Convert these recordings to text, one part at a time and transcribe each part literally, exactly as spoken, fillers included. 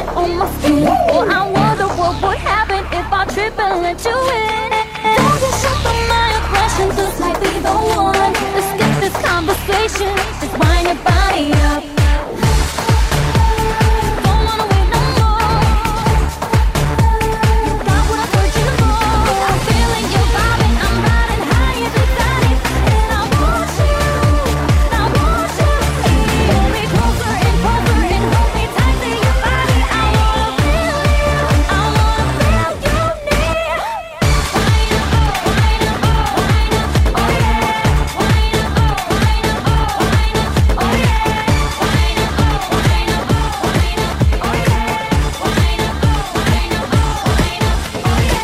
on my skin. Or I wonder what would happen if I trip and let you in. Don't you shut up my aggression, this might be the one. Let's skip this conversation, just wind your body up. Don't wanna wait no more. You got what I'm searching for. I'm feeling you vibing, I'm riding high as excited. And I want you, I want you. Pull me closer and closer and hold me tight to your body. I wanna feel you, I wanna feel you near. Wind up, wind up, wind up, oh yeah. Wind up, wind up, wind up, oh yeah. Wind up, wind up, wind up, oh yeah. Wind up, wind up, wind up, oh yeah.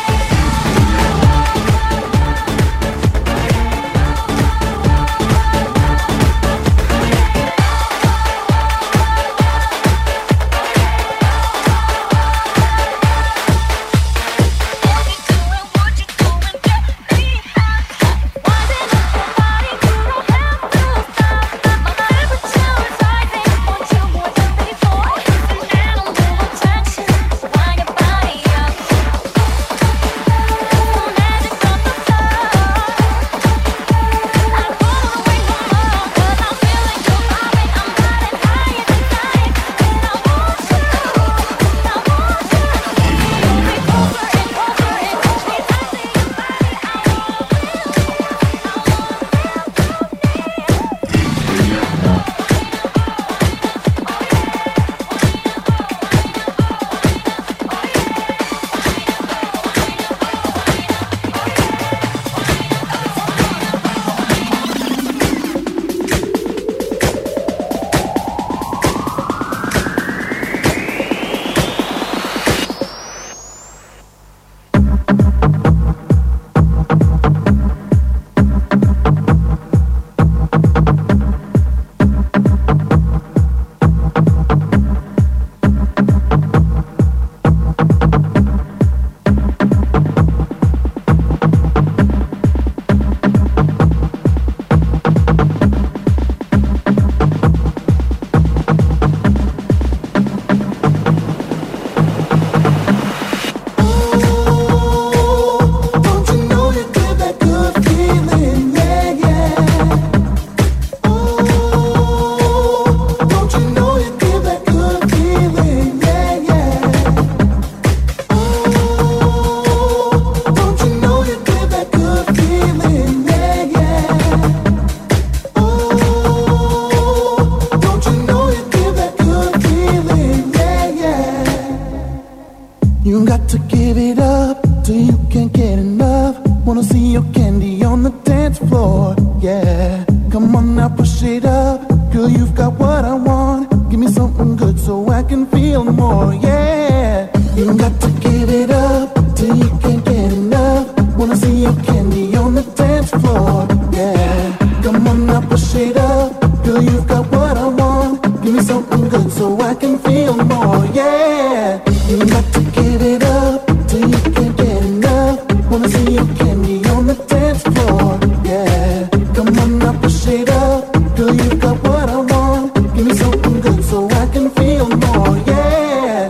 You got to give it up till you can't get enough. Wanna see your candy on the dance floor, yeah. Come on now, push it up. Girl, you've got what I want. Give me something good so I can feel more, yeah. You got to give it up till you can't get enough. Wanna see your candy on the dance floor, yeah. Come on now, push it up. Girl, you've got what I want. Give me something good so I can feel more, yeah. You got to give it up till you can't get enough. Wanna see your candy on the dance floor, yeah. Come on now, push it up. Girl, you've got what I want. Give me something good so I can feel more, yeah.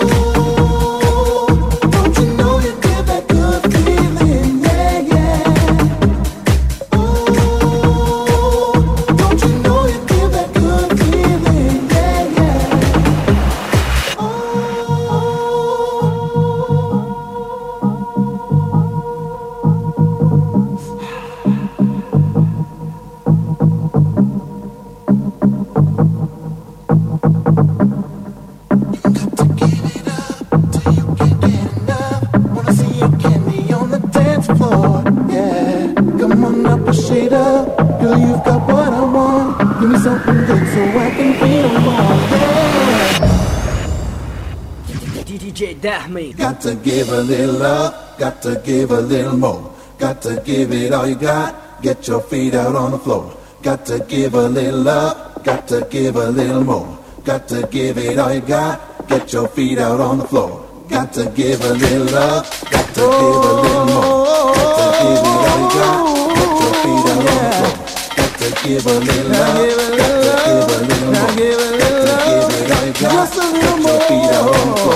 Ooh, don't you know you get that good feeling, yeah, yeah. Ooh, don't you know you get that good feeling, yeah, yeah. Girl, you've got what I want. Give me something good so I can feel more, yeah. D J Dahmi. Got to give a little love, got to give a little more. Got to give it all you got, get your feet out on the floor. Got to give a little love, got to give a little more. Got to give it all you got, get your feet out on the floor. Got to give a little love, got to give a little more. Got to give it all you got, get your feet out on the floor. Got to give a little love, got to give a little more. Got to give it all you got, get your feet out on the floor.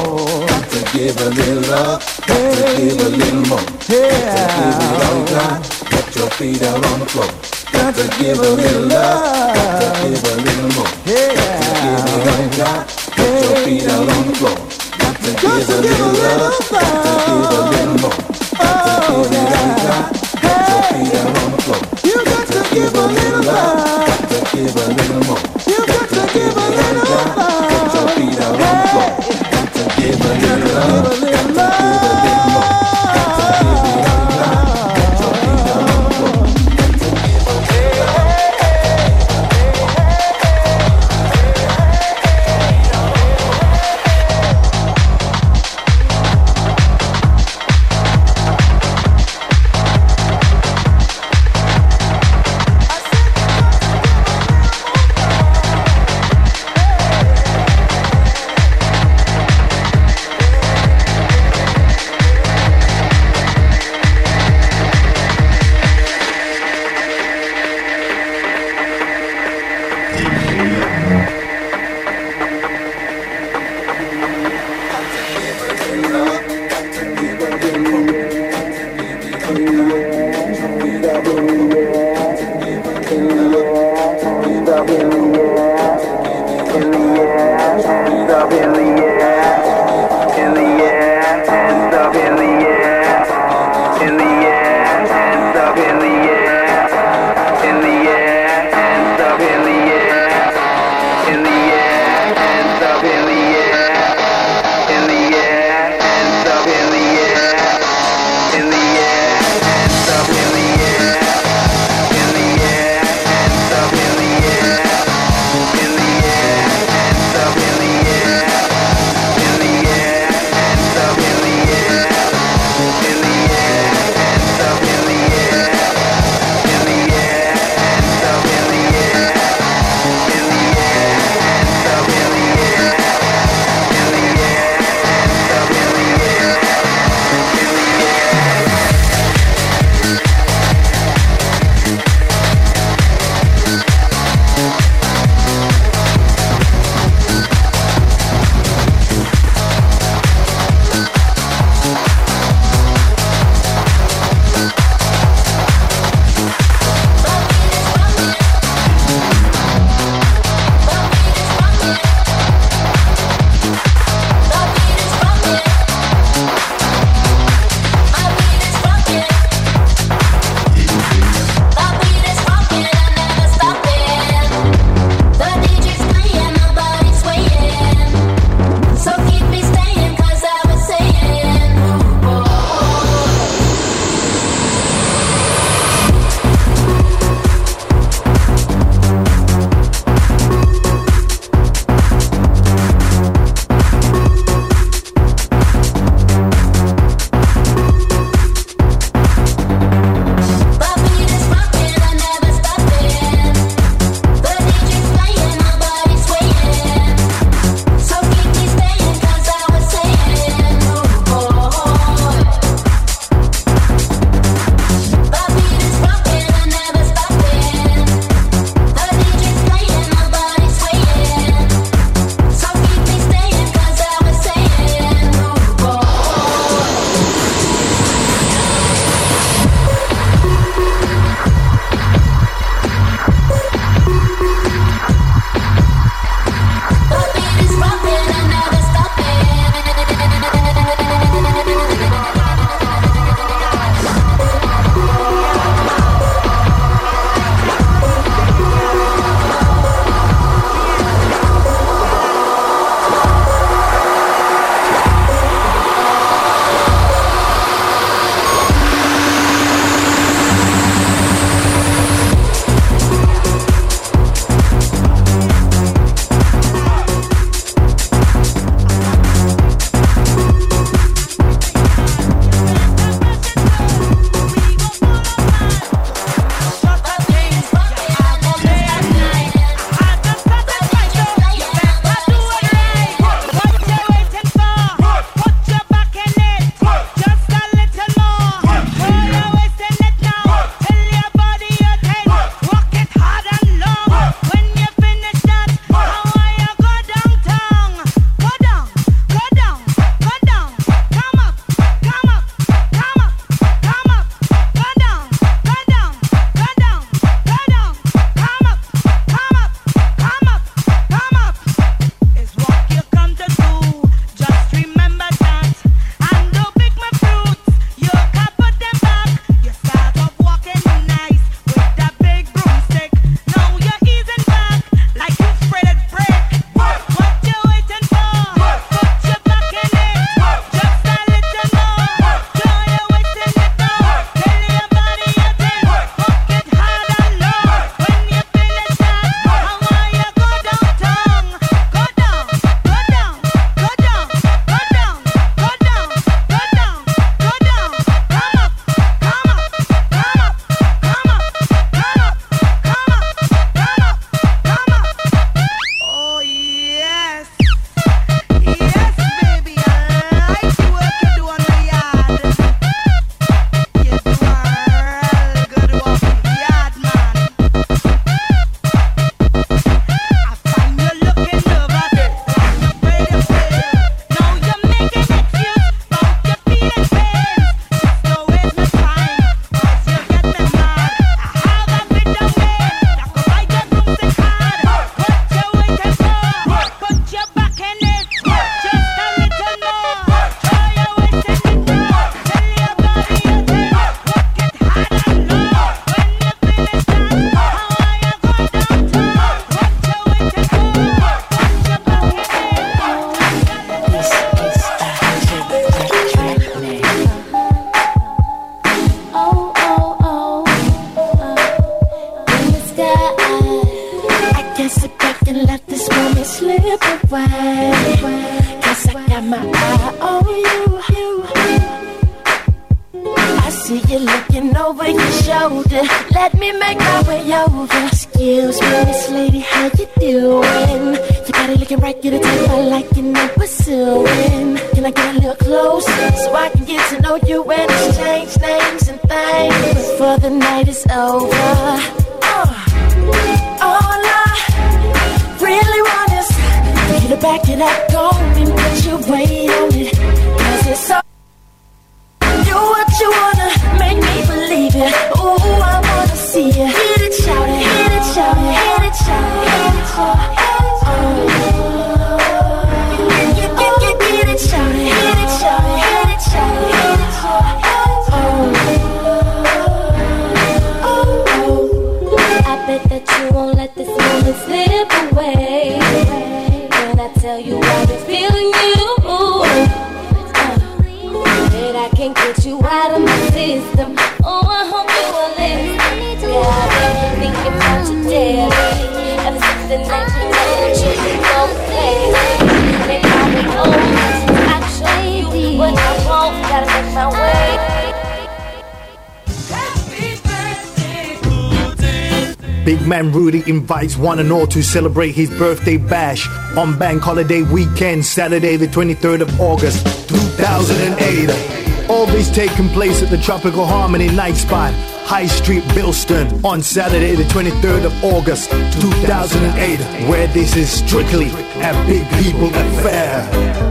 give a little love, got to give a little more. Got to give it all you got, put your feet out on the floor. Got to give a little love, got to give a little more. Got to give it all you got, put your feet out on the floor. Got to give a little love, got to give a little more. Got to give it all you got, put your feet out on the floor. You got to give a little love, got to give a little more. You got to give a little love, put your feet out on the floor. Got to give a little love, got to give a little more. Got to give it all you got, put your feet out on the floor. Got to give a little love. got my eye on you. I see you looking over your shoulder. Let me make my way over. Excuse me, Miss Lady, how you doing? Your body looking right, get a type I like and I'm pursuing. Can I get a little closer so I can get to know you and exchange names and things before the night is over? Uh, all I really want is for you to back it up, go and put your weight on it. Cause it's so you what you wanna, make me believe it. Ooh, I wanna see you. Hit it, shout it, hit it, shout it, hit it, shout it, hit it, shout it. Get, get, get, get it, shout it, hit it, shout it, hit it, shout it, hit it, shout it. I bet that you won't let this moment slip away. When I tell you I've been feeling you, that I can't get you out of my system. Oh, I hope you will listen. Yeah, I've been thinking about you daily. Ever since the night you know that you can go crazy. They call me old, I show you what I want. Gotta make my way. Big man Rudy invites one and all to celebrate his birthday bash on bank holiday weekend, Saturday the twenty-third of August, two thousand eight. All this taking place at the Tropical Harmony Night Spot, High Street, Bilston, on Saturday the twenty-third of August, two thousand eight, where this is strictly a big people affair.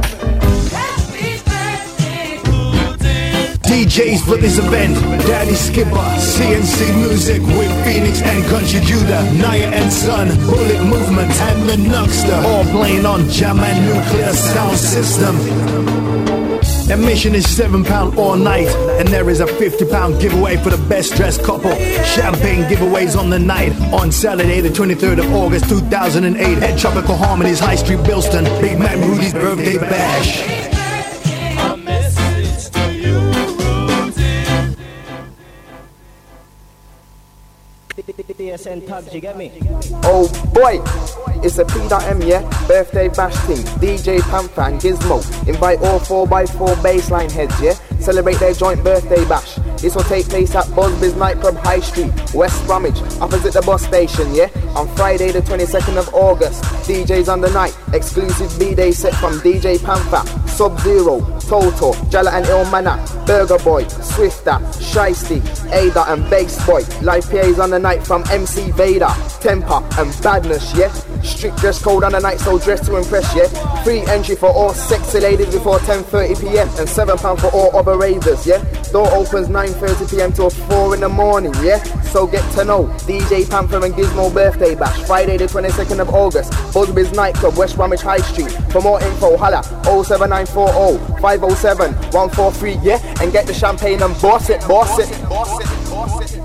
D Js for this event, Daddy Skipper, C N C Music with Phoenix and Country Judah, Naya and Son, Bullet Movement and the Nuxter, all playing on Jam and Nuclear Sound System. Admission is seven pounds all night, and there is a fifty pound giveaway for the best dressed couple. Champagne giveaways on the night on Saturday the twenty-third of August two thousand eight at Tropical Harmony's High Street, Bilston. Big Man Rudy's birthday bash. Oh boy, it's a P.M, yeah, birthday bash thing. D J Panther and Gizmo invite all four by four baseline heads, yeah, celebrate their joint birthday bash. This will take place at Busby's Nightclub High Street, West Bromwich, opposite the bus station, yeah, on Friday the twenty-second of August. D Js on the night, exclusive B-Day set from D J Panther, Sub-Zero, Toto, Jalla and Ilmana, Burger Boy, Swifter, Shiesty, Ada and Bass Boy. Live P As on the night from M C Vader, Temper and Badness, yeah. Strict dress code on the night, so dress to impress, yeah. Free entry for all sexy ladies before ten thirty p m and seven pounds for all other ravers, yeah. Door opens nine thirty p m till four in the morning, yeah. So get to know D J Panther and Gizmo birthday bash, Friday the twenty-second of August, Busby's Nightclub, West Bromwich High Street. For more info, holla oh seven nine four oh, five oh seven, one four three, yeah. And get the champagne and boss it, boss it, boss it, boss it.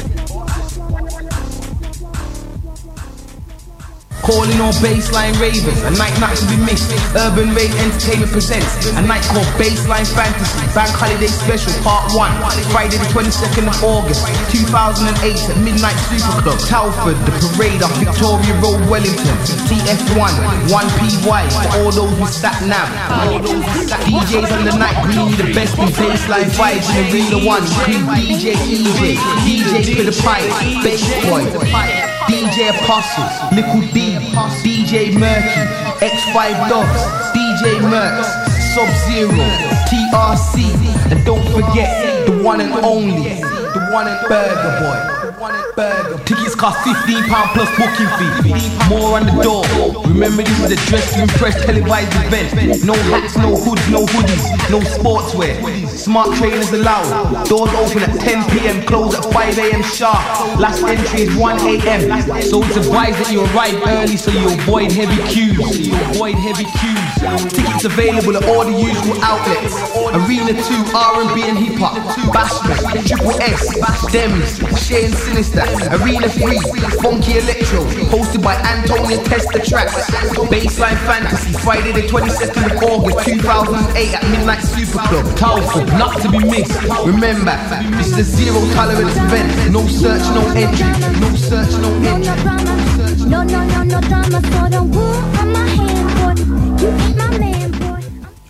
Calling all baseline ravers, a night not to be missed. Urban Rave Entertainment presents a night called Baseline Fantasy Bank Holiday Special Part one, Friday the twenty-second of August two thousand eight at Midnight Super Club, Telford, The Parade off Victoria Road, Wellington. T F one, one P Y for all those who sat nav. D Js on the night bringing you the best in baseline vibes in the Arena one, including D J E J, D J for the Pipe, Bass Boy, D J Apostle, Nickel D, D J Murky, X five Dogs, D J Mercs, Sub-Zero, T R C, and don't forget the one and only, the one and Burger Boy. Burger. Tickets cost fifteen pounds plus booking fee. More on the door. Remember, this is a dress to impress televised event. No hats, no hoods, no hoodies, no sportswear. Smart trainers allowed. Doors open at ten p m, close at five a m sharp. Last entry is one a m So it's advised that you arrive early so you avoid heavy queues. So you avoid heavy queues. Tickets available at all the usual outlets. Arena two, R and B and Hip Hop, Bashment, Triple S, Dems, Shay and Sinister. Arena three, Funky Electro, hosted by Antonio Testa Tracks. Baseline Fantasy, Friday the twenty-second of August two thousand eight at Midnight Super Club, Telford, not to be missed. Remember, this is a zero tolerance event. No search, no entry. No search, no entry. No, no, no, no drama, so don't walk on my hand, boy. You ain't my man, boy.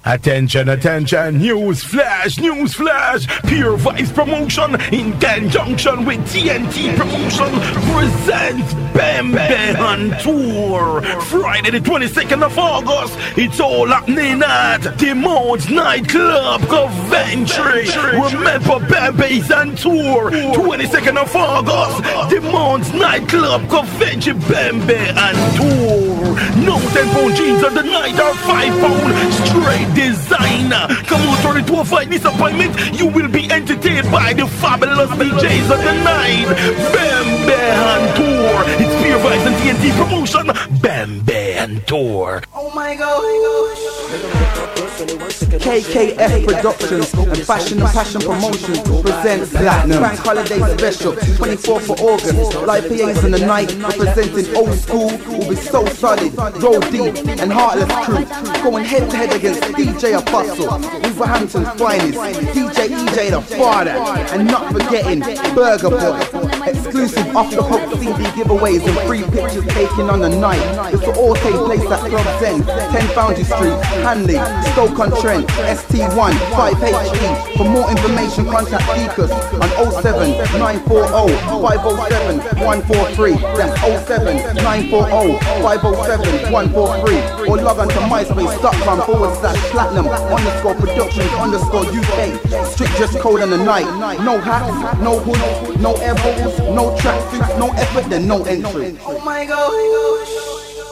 Attention, attention, news flash, news flash. Pure Vibes Promotion in conjunction with T N T Promotion presents Bam Bam Tour. Friday the twenty-second of August, it's all happening at Demon's Nightclub Coventry. Remember Bam Bam Tour, twenty-second of August, Demon's Nightclub Coventry, Bam Bam Tour. No ten pound jeans on the night or five pound straight designer. Come on, turn it to a fight disappointment. You will be entertained by the fabulous D Js of the night. Bam Bam Tour. It's Pure Vibes and T N T Promotion. Bam Bam Tour. Oh my gosh. K K F Productions and Fashion and Passion Promotions presents Platinum Bank Holiday Special, twenty-fourth of August. Live P As on the night representing Old School will be so solid, Roll Deep and Heartless Crew going head to head against D J Apostle, Wolverhampton's finest, D J E J the Father, and not forgetting Burger Boy. Exclusive off the hook C D giveaways and free pictures taken on the night. This will all take place at Club Zen, ten Foundry Street, Hanley, Stoke-on-Trent, S T one five H E. For more information, contact Deacus on oh seven nine four oh five oh seven one four three. That's oh seven nine four oh five oh seven one four three. Or log on to myspace.com forward slash platinum underscore productions underscore U K. Strict dress code on the night. No hats, no hood, no elbows, no tracksuits, no effort, then no entry. Oh my gosh.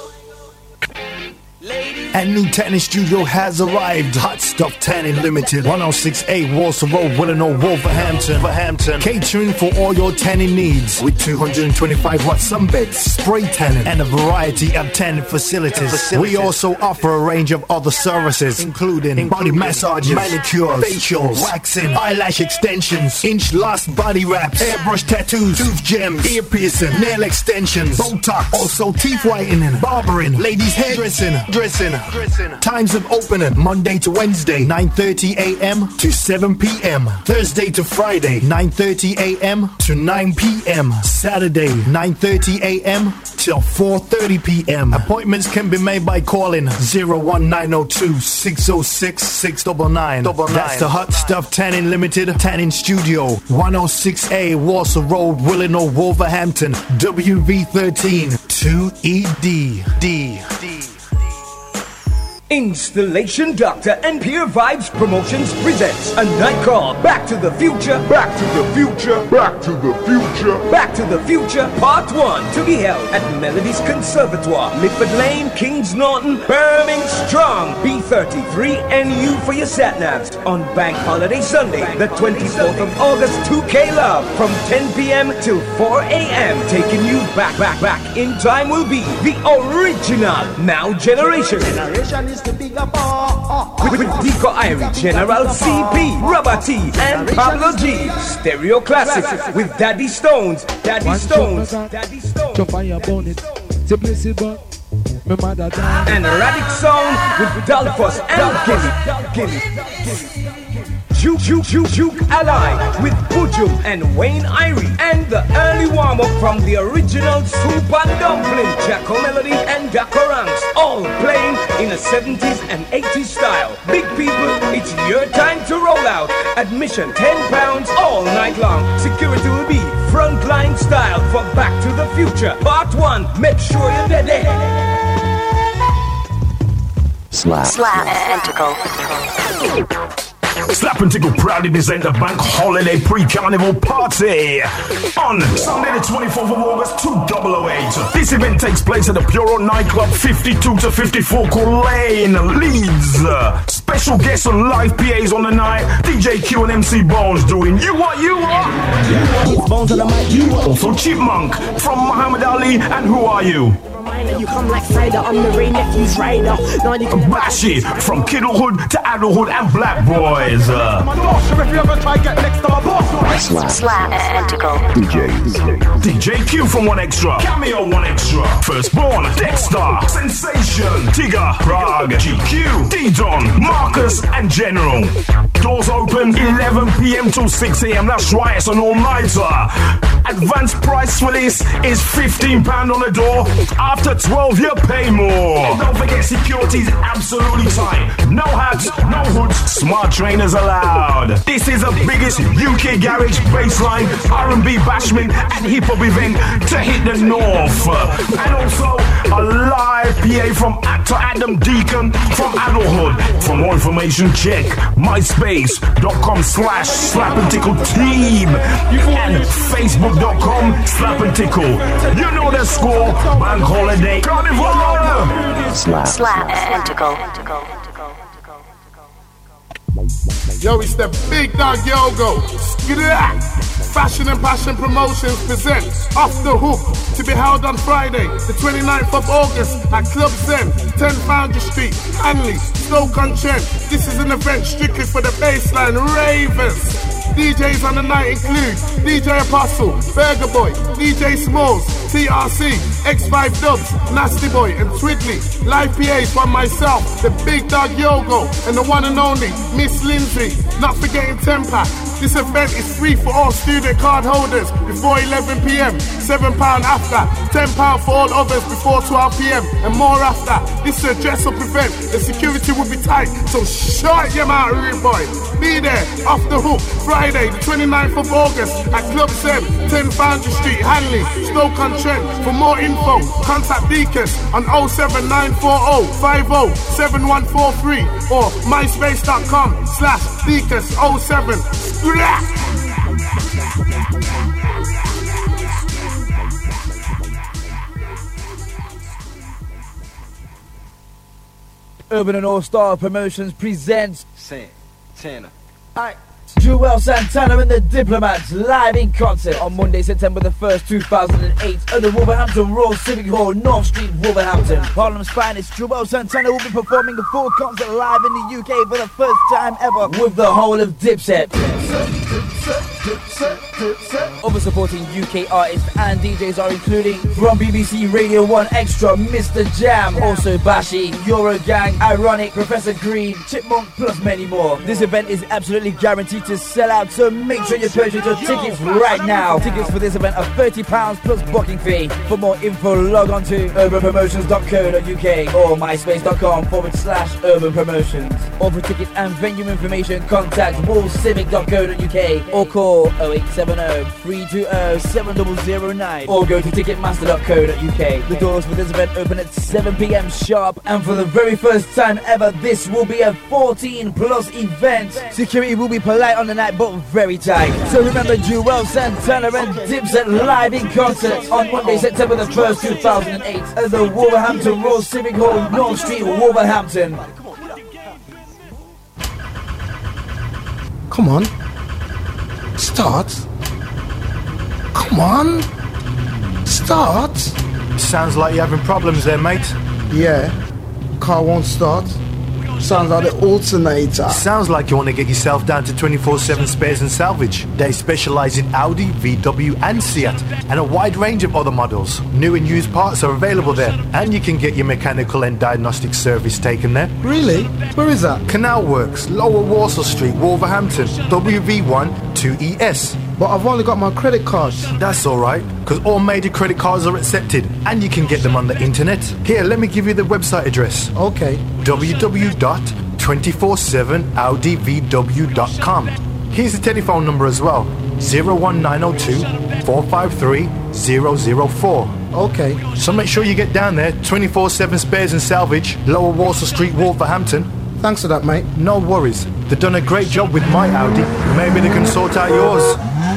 And new tanning studio has arrived. Hot Stuff Tanning Limited, one oh six A Walsall Road, Willenhall, Wolverhampton. Wolverhampton. Catering for all your tanning needs with two hundred twenty-five watt sunbeds, spray tanning, and a variety of tanning facilities. facilities. We also offer a range of other services, including body massages, manicures, facials, waxing, eyelash extensions, inch-last body wraps, airbrush tattoos, tooth gems, ear piercing, nail extensions, Botox, also teeth whitening, barbering, ladies hairdressing, dressing. Times of opening Monday to Wednesday nine thirty a m to seven p m Thursday to Friday nine thirty a m to nine p m Saturday nine thirty a m till four thirty p m Appointments can be made by calling zero one nine oh two six oh six six nine nine. That's the Hot Stuff Tanning Limited Tanning Studio, one oh six A Walsall Road, Willenhall, Wolverhampton, W V thirteen two E D D. Installation Doctor and Pure Vibes Promotions presents a night called Back to the Future, Back to the Future, Back to the Future, Back to the Future Part one, to be held at Melody's Conservatoire, Mitford Lane, Kings Norton, Birmingham Strong, B thirty-three N U for your sat-navs on Bank Holiday Sunday, the twenty-fourth of August, two K Love, from ten p m till four a m Taking you back, back, back in time will be the original Now Generation. Generation is the bigger ball. With, with Deco Irie, General C P, Rubber T, and Pablo G. Stereo Classics with Daddy Stones, Daddy Stones, Daddy Stones. And Radic Sound with Dalfos and Gilly. Juke, Juke, Juke, Juke Ally with Pujum and Wayne Irie. And the early warm-up from the original Super Dumpling, Jacko Melody and Jacko Ranks, all playing in a seventies and eighties style. Big people, it's your time to roll out. Admission ten pounds all night long. Security will be frontline style for Back to the Future Part one. Make sure you're there. Slap. Slap and Tickle. Slap and Tickle proudly present the Bank Holiday Pre-Carnival Party on Sunday the twenty-fourth of August two thousand eight. This event takes place at the Puro Nightclub, fifty-two to fifty-four Cool Lane, Leeds. Special guests and live P As on the night, D J Q and M C Bones doing You What You Are. Bones on the mic, you are. Also Chipmunk from Muhammad Ali and Who Are You? You come like cider, I'm the Ray Nephew's rider. Bashi from Kiddlehood to Addlehood and Black Boys. Uh, Slap and Tickle. D Js. D J Q from One Extra, Cameo One Extra, Firstborn, Dexter, Sensation, Tigger, Prague, G Q, D-Don, Marcus and General. Doors open eleven p m till six a m That's right, it's an all-nighter. Advanced price for this is fifteen pounds on the door. After to twelve, you pay more. And don't forget, security's absolutely tight. No hats, no hoods, smart trainers allowed. This is the biggest U K garage, bassline, R and B bashment and hip hop event to hit the north. And also a live P A from actor Adam Deacon from Adulthood. For more information, check myspace.com slash slap and tickle team and facebook.com slap and tickle. You know the score. Bank holiday carnival. Slap. Slap and tickle. Yo, it's the Big Dog Yogo. Skrat. Fashion and Passion Promotions presents Off the Hook, to be held on Friday, the twenty-ninth of August at Club Zen, ten Foundry Street, Hanley, Stoke-on-Trent. This is an event strictly for the baseline ravers. D Js on the night include D J Apostle, Burger Boy, D J Smalls, T R C, X five Dubs, Nasty Boy and Twiddly. Live P As from myself, the Big Dog Yogo, and the one and only Miss Lindsay. Not forgetting Tempa. This event is free for all student card holders before eleven p m, seven pounds after, ten pounds for all others before twelve p m and more after. This is a dress up event, the security will be tight, so shut your mouth, rude boy. Be there, Off the Hook, Friday the twenty-ninth of August at Club Sem, ten Foundry Street, Hanley, Stoke-on-Trent. For more info, contact Deacus on oh seven nine four oh five oh seven one four three or myspace.com slash Deacus oh seven. Urban and All-Star Promotions presents Santana. Alright. Joel Santana and the Diplomats live in concert on Monday, September the first, two thousand eight at the Wolverhampton Royal Civic Hall, North Street, Wolverhampton. Harlem's finest, Joel Santana will be performing a full concert live in the U K for the first time ever with the whole of Dipset. Other supporting U K artists and D Js are including from B B C Radio one Extra, Mister Jam, also Bashi, Eurogang, Ironic, Professor Green, Chipmunk, plus many more. This event is absolutely guaranteed to sell out, so make sure you purchase your tickets right now. Tickets for this event are thirty pounds plus booking fee. For more info, log on to urban promotions dot co dot U K or myspace.com forward slash urban promotions. Or for tickets and venue information, contact wolcivic dot co dot U K or call oh eight seven oh, three two oh, seven zero zero nine or go to ticketmaster dot co dot U K. The doors for this event open at seven p m sharp, and for the very first time ever, this will be a fourteen plus event. Security will be polite on the night but very tight. So remember, Joel Santana and Dipset live in concert on Monday, September the first, two thousand eight at the Wolverhampton Royal Civic Hall, North Street, Wolverhampton. Come on. Start. Come on. Start. Sounds like you're having problems there, mate. Yeah. Car won't start. Sounds like the alternator. Sounds like you want to get yourself down to twenty-four seven Spares and Salvage. They specialise in Audi, V W and Seat and a wide range of other models. New and used parts are available there, and you can get your mechanical and diagnostic service taken there. Really? Where is that? Canal Works, Lower Walsall Street, Wolverhampton, W V one two E S. But I've only got my credit cards. That's alright, because all major credit cards are accepted, and you can get them on the internet. Here, let me give you the website address. Okay. w w w dot two four seven audi v w dot com. Here's the telephone number as well. zero one nine zero two, four five three, zero zero four. Okay. So make sure you get down there, twenty-four seven Spares and Salvage, Lower Walsall Street, Wolverhampton. Thanks for that, mate. No worries. They've done a great job with my Audi. Maybe they can sort out yours.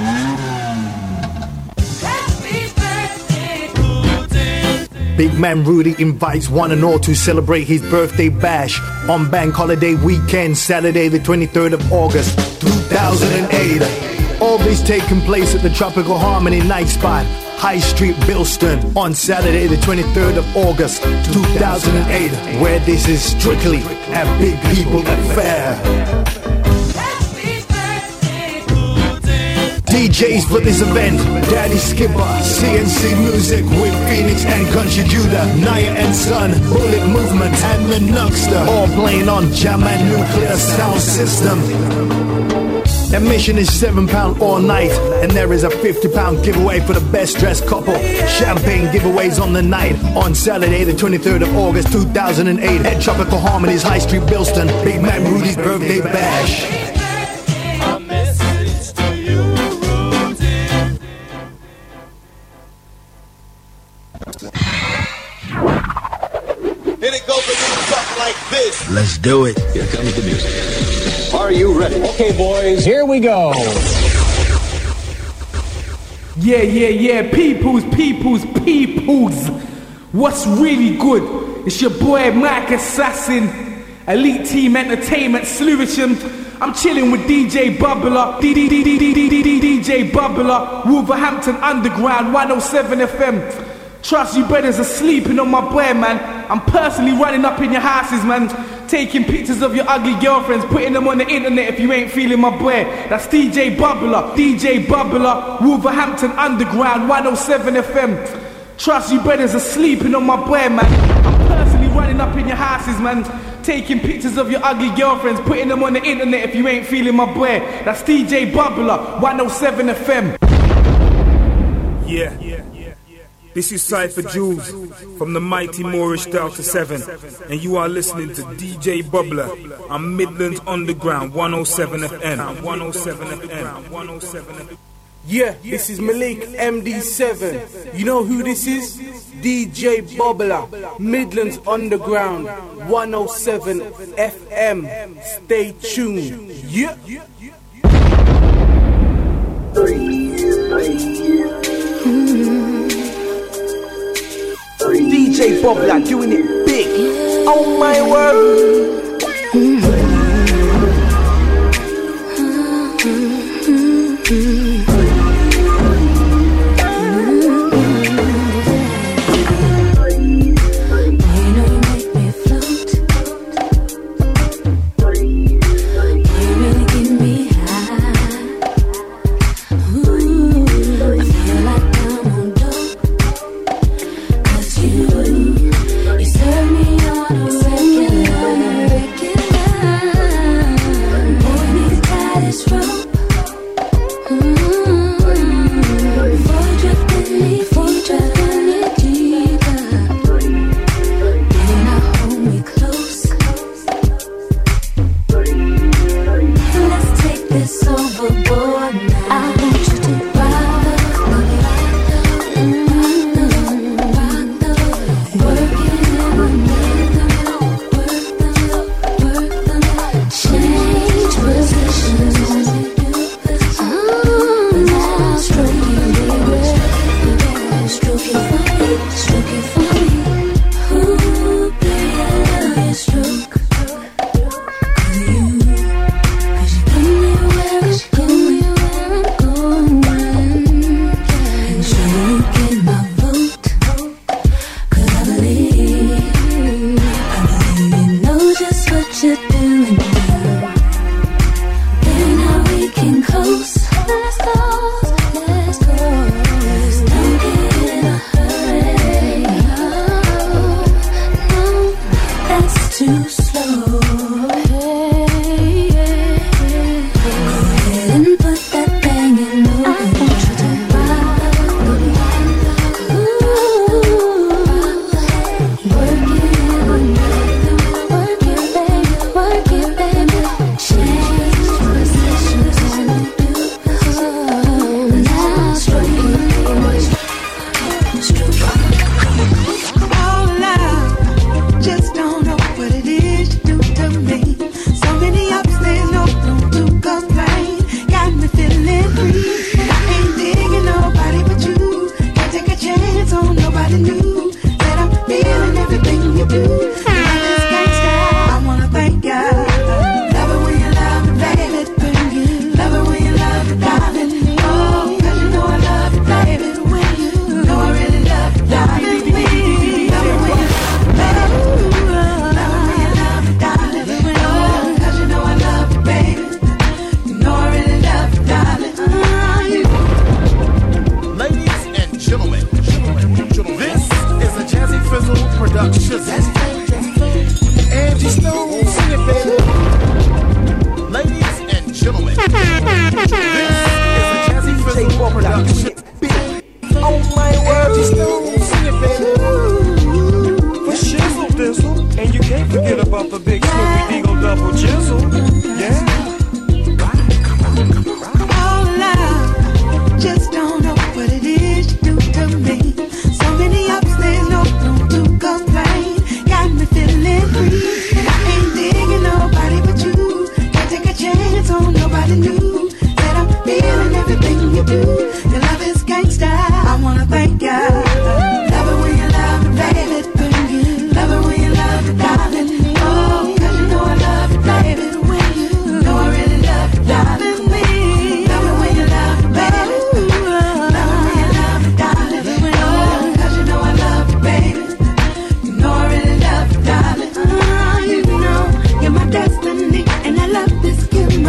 Big man Rudy invites one and all to celebrate his birthday bash on Bank Holiday weekend, Saturday the twenty-third of August, two thousand eight. All this taking place at the Tropical Harmony Night Spot, High Street, Bilston, on Saturday the twenty-third of August, two thousand eight, where this is strictly a big people affair. D Js for this event, Daddy Skipper, C N C Music with Phoenix and Country Judah, Naya and Son, Bullet Movement and the Nuxter, all playing on Jam and Nuclear Sound System. Admission is seven pounds all night, and there is a fifty pound giveaway for the best dressed couple. Champagne giveaways on the night on Saturday, the twenty-third of August, two thousand eight at Tropical Harmonies, High Street, Bilston. Big Man Rudy's birthday bash. Here it goes again, something like this. Let's do it. Here comes the music. Are you ready? Okay, boys, Here we go. Yeah, yeah, yeah, peoples, peoples, peoples. What's really good? It's your boy Mike Assassin, Elite Team Entertainment Solution. I'm chilling with D J Bubbler, D D D D D D D D J Bubbler, Wolverhampton Underground one oh seven F M. Trust you brothers are sleeping on my boy, man. I'm personally running up in your houses, man, taking pictures of your ugly girlfriends, putting them on the internet if you ain't feeling my boy. That's D J Bubbler, D J Bubbler, Wolverhampton Underground one oh seven F M. Trust you brothers are sleeping on my boy, man. I'm personally running up in your houses, man, taking pictures of your ugly girlfriends, putting them on the internet if you ain't feeling my boy. That's D J Bubbler, one oh seven F M. Yeah. This is Cypher Jules from the mighty Moorish Delta seven, and you are listening to D J Bubbler on Midlands Underground one oh seven F M. one oh seven F M. one oh seven F M. Yeah, this is Malik M D seven. You know who this is? D J Bubbler, Midlands Underground one oh seven F M. Stay tuned. Yeah. D J Bubbler doing it big. Oh my word. You serve me on a regular, regular.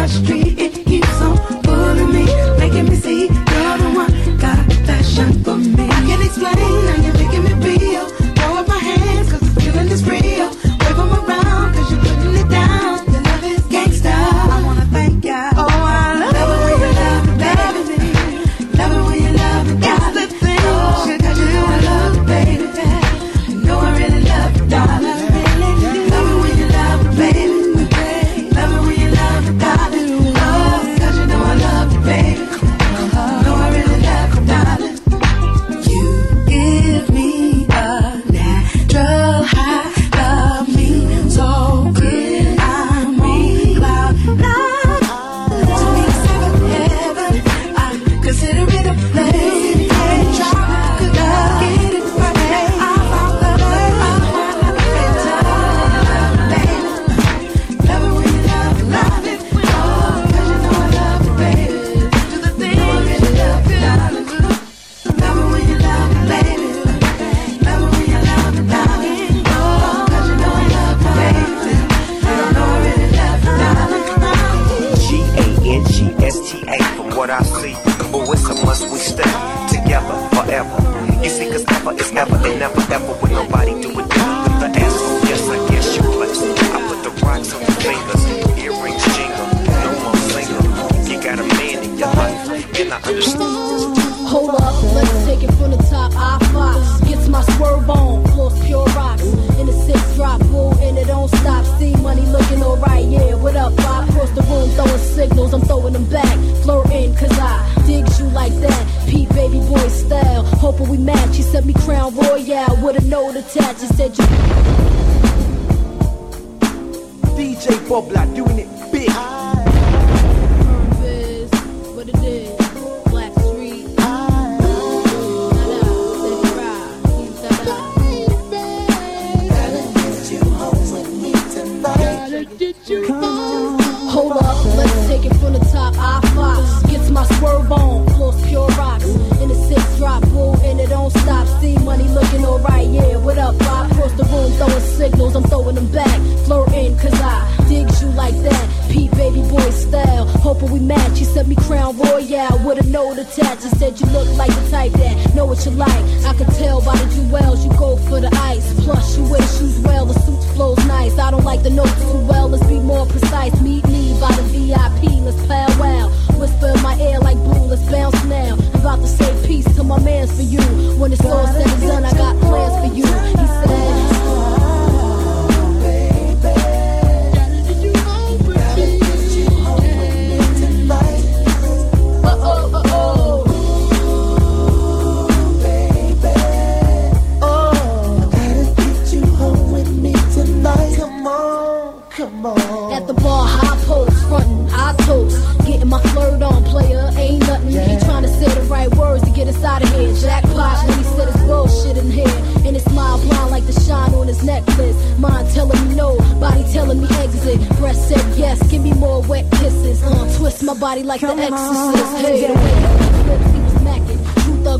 my street, it keeps on pulling me, making me see you're the one, got passion for me. I can't explain how you're making me feel. Throw up my hands, cause the feeling is real. Wave them around, cause you're putting it down. Your love is gangsta, I wanna thank ya. Oh, I love, love it when you love me, baby. Love it when you love me, got the thing. Oh, cause you know I love you, baby. You know I really love you, darling. Love it when you love me, baby. Love it when you love me, darling. Oh, cause you know I love you, baby. You know I really love you, darling. You give me a natural high, love me so good. I'm on cloud nine. To me, seven heaven. I consider it a blessing. Try to get it right. I'm on the way. I'm on the way. Love it when you love me, love it. Oh, cause you know I love you, baby. Do the thing I really love you, darling. Love it when you love me, baby. Love it when you love me, darling. Oh, cause you know I love you, baby. You know I really love you, darling. G A N G S T A from what I see. Oh, it's a must we stay together forever. You see, cause ever is never and never ever would nobody do it different than the ass. So yes, I guess you blessed. I put the rocks on your fingers, earrings jingle, no more singer. You got a man in your life, and I understand. Hold up, let's take it from the top. I Fox gets my swerve on, floors pure rocks. In the six drop, bull, and it don't stop. See money looking alright, yeah. What up, Bob? Across the room, throwing signals, I'm throwing them back. Flirting, cause I digs you like that. Pete baby boy style, hoping we match. He said me crown royale with a note attached. He said you. D J Bobla doing it big. Biz, what it is, Black Street. Hold up, let's take it from the top. I Fox gets my swerve on, floors pure rocks. In the six drop, bull, and it don't stop. See money looking alright, yeah. What up, Bob? Across the room, throwing signals, I'm throwing them back. Flirting, cause I digs you like that. Pete baby boy style, hoping we match. He said me crown royale with a note attached. He said you look like the type that know what you like. I can tell by the jewels you go for the ice. Plus you wear shoes well, the suit flows nice. I don't like the notes too well, let's be more precise. Meet me by the V I P, let's powwow. Whisper in my ear like blue, let's bounce now. I'm about to say peace to my mans for you. When it's all said and done, I got plans for you. He said at the bar, high post, frontin', I toast. Getting my flirt on, player, ain't nothing. He tryna say the right words to get us out of here. Jackpot when he said it's bullshit in here. And his smile blind like the shine on his necklace. Mind telling me no, body telling me exit. Breast said yes, give me more wet kisses. Uh, twist my body like the exorcist. Hey, the way he lips, he was smacking. True thug.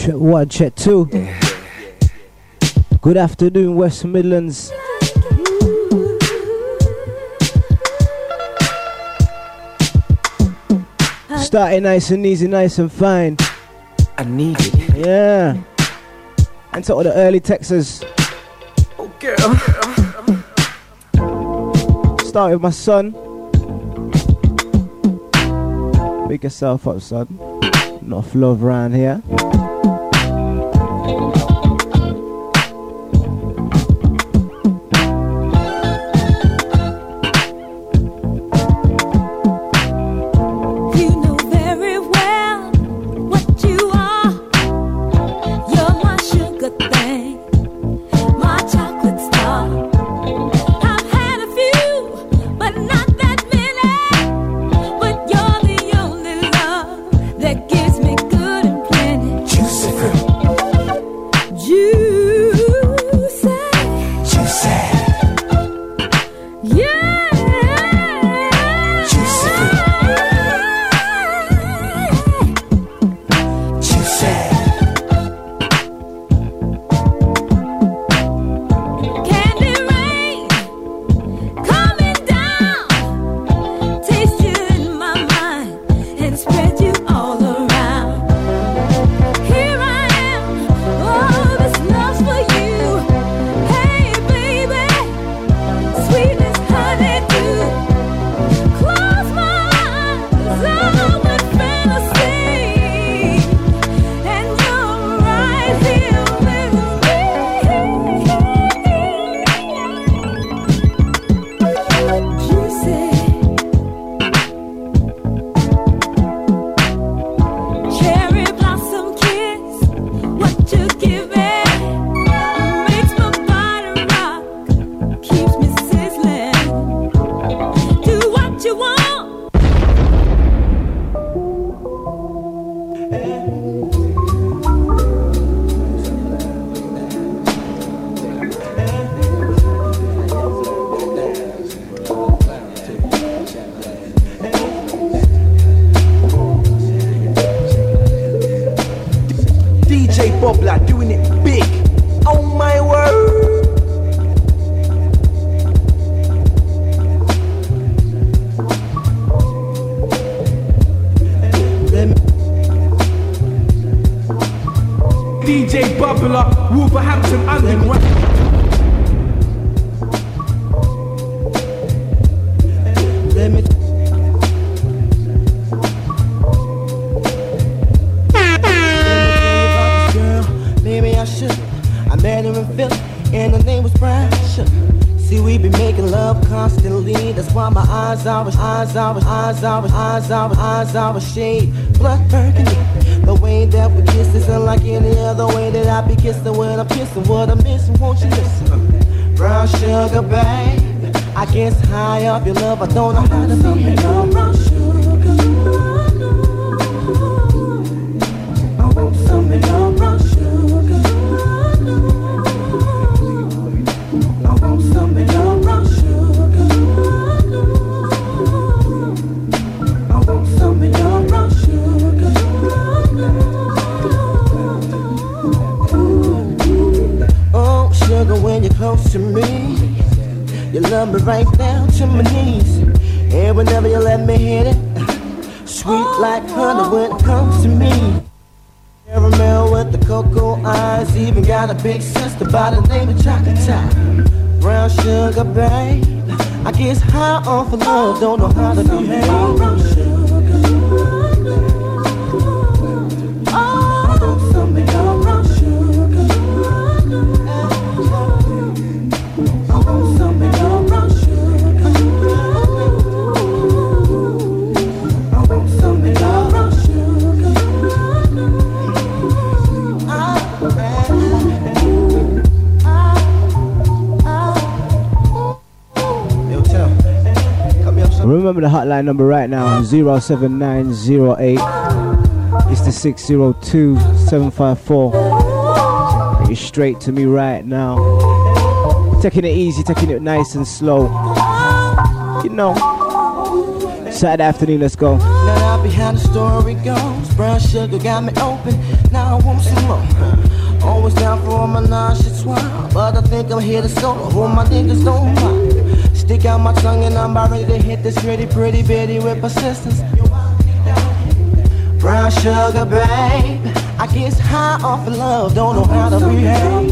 Check one, check two. Good afternoon, West Midlands. Starting nice and easy, nice and fine. I need it. Yeah. And to all the early Texas. Oh, girl. Start with my son. Pick yourself up, son. Enough love around here. Our shade, blood burgundy. The way that we kiss is unlike any other way that I be kissing when I'm kissing. What I'm missing, won't you listen? Brown sugar, babe. I guess high up your love, I don't know how to be it. No brown sugar. I want some of your brown sugar. I want some of your brown sugar. When you're close to me, you love me right down to my knees. And whenever you let me hit it, sweet like honey when it comes to me. Caramel with the cocoa eyes, even got a big sister by the name of Chocolate Top. Brown sugar, babe. I guess high off of love, don't know how to behave. Brown sugar. I want some of your brown sugar. Remember the hotline number right now, zero seven nine zero eight. It's the six zero two seven five four. Get it straight to me right now. Taking it easy, taking it nice and slow. You know, Saturday afternoon, let's go. Now out behind the story goes. Brown sugar got me open. Now I want some more. Always down for all my nonchalant, but I think I'm here to solo. Hold my niggas don't mind. Stick out my tongue and I'm about ready to hit this pretty, pretty bitty with persistence. Brown sugar, babe. I guess high off of love, don't know how to behave.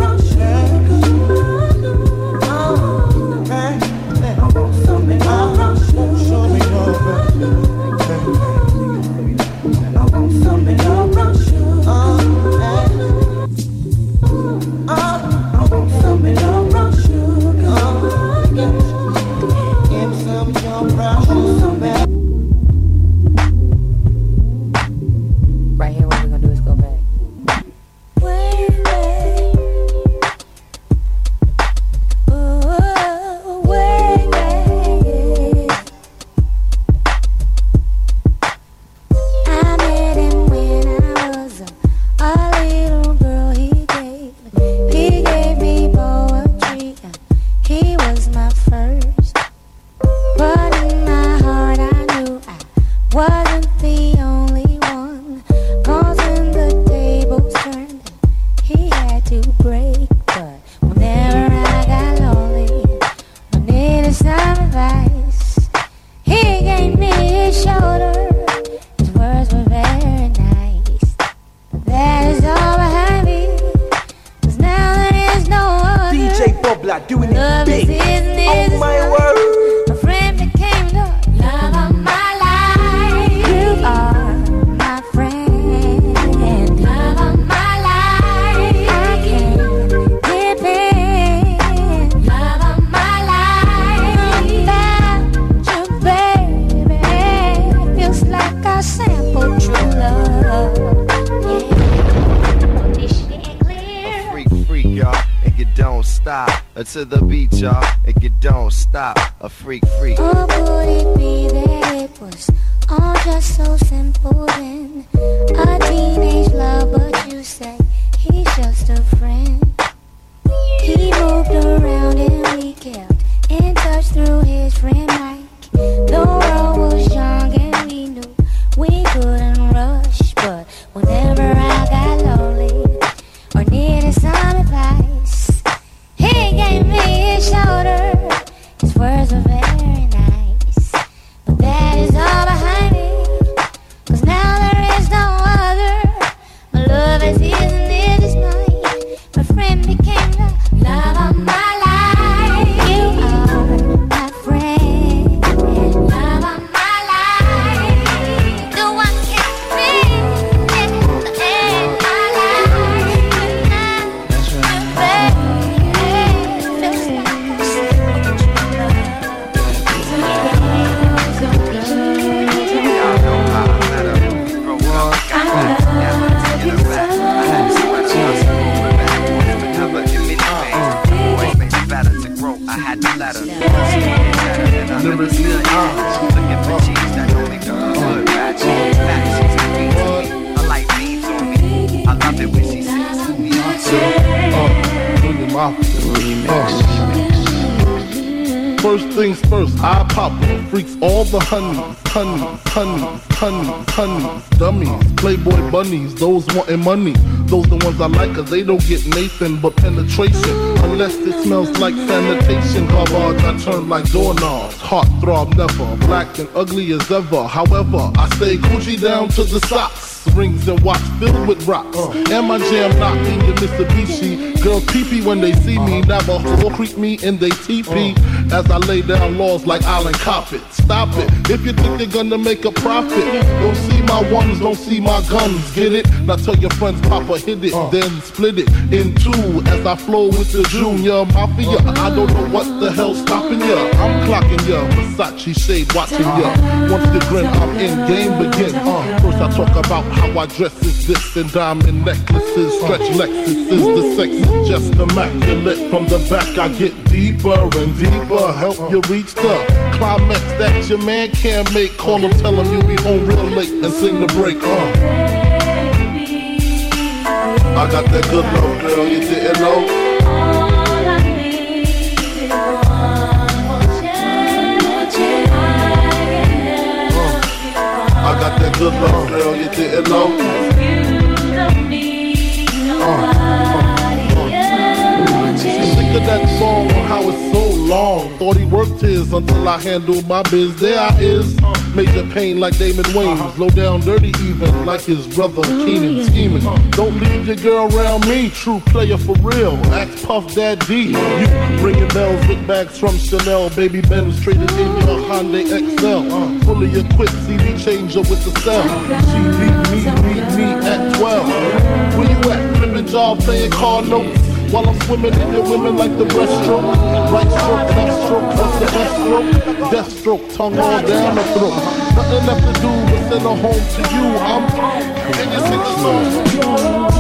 Right here, what we're gonna do is go back. To the beat, y'all, and you don't stop. A freak, freak. Oh, could it be that it was all just so simple then? A teenage love, but you say he's just a friend. He moved around and we kept in touch through his friend Mike. The world was young and we knew we couldn't rush, but whenever I got lonely or needed some advice, he gave me his shoulder. His words were very nice, but that is all behind me, 'cause now there is no other. My love is his and it is mine. My friend became the love of my life. You are my friend, love of my life. The one can feel it in my life. That's right. I had to let her Number two, looking for cheese that only does good ratchet. Factions and beats on me, I like beats on me. I love it when she sings to me. First things first, I pop it. Freaks all the honeys, honeys, honeys, honeys, honeys, dummies, playboy bunnies, those wanting money. Those the ones I like, 'cause they don't get Nathan but penetration. Unless it smells like sanitation. Garbage, I turn like doorknobs. Heart throb never, black and ugly as ever. However, I stay Gucci down to the socks. Rings and watch filled with rocks. And my jam knocking the Mitsubishi. Girls pee-pee when they see me. Never will creep me in they teepee. As I lay down laws like Island Coppet. Stop it, if you think they're gonna make a profit. Don't see my ones, don't see my guns. Get it? Now tell your friends Papa hit it, then split it in two. As I flow with the Junior Mafia. I don't know what the hell's stopping ya. I'm clocking ya, Versace shade watching ya. Once you grin, I'm in, game begin. Uh, first I talk about how I dress is this and diamond necklaces, stretch Lexuses. The sex is just immaculate. From the back I get deeper and deeper. Help you reach the climax that your man can't make. Call him, tell him you'll be home real late and sing the break. Uh. I got that good love, girl, you didn't know. good luck, girl, you didn't know. You don't need nobody else. Think of that song on how it's so long. Thought he worked his until I handled my biz. There I is, major pain like Damon Wayans. Low down dirty even like his brother Keenan scheming. Don't leave your girl around me, true player for real. Ask Puff Daddy. You ringing bells with bags from Chanel. Baby Ben's traded in your Hyundai X L. Fully equipped C D changer with the cell. She beat me, beat me at twelve. Where you at? Flipping job playing car notes. While I'm swimming in your women like the breaststroke. Right stroke, left stroke, what's the best stroke? Death stroke, tongue all down the throat. Nothing left to do but send her home to you. I'm in your six songs.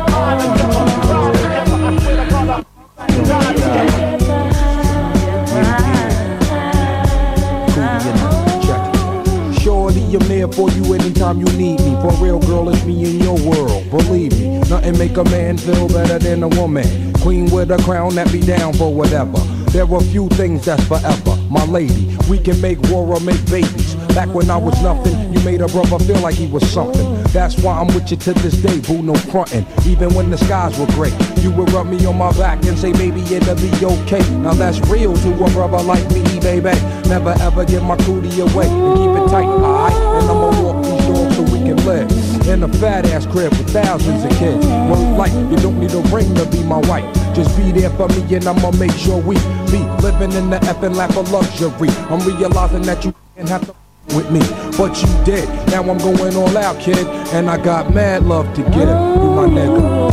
Shorty, I'm there for you anytime you need me. For real, girl, it's me in your world. Believe me, nothing make a man feel better than a woman. Queen with a crown that be down for whatever. There are few things that's forever. My lady, we can make war or make babies. Back when I was nothing, you made a brother feel like he was something. That's why I'm with you to this day, boo, no frontin'. Even when the skies were gray, you would rub me on my back and say, baby, it'll be okay. Now that's real to a brother like me, baby. Never ever give my cootie away and keep it tight, alright? And I'ma walk these doors so we can live in a fat ass crib with thousands of kids. Work like you don't need a ring to be my wife. Just be there for me and I'ma make sure we be living in the effing lap of luxury. I'm realizing that you can't have to with me, but you did. Now I'm going all out, kid, and I got mad love to give you, my nigga.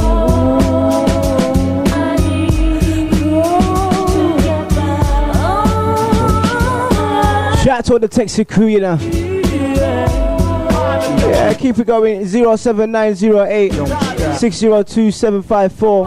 Shout out to all the Texas crew, you know. Yeah, keep it going. zero seven nine zero eight six zero two seven five four.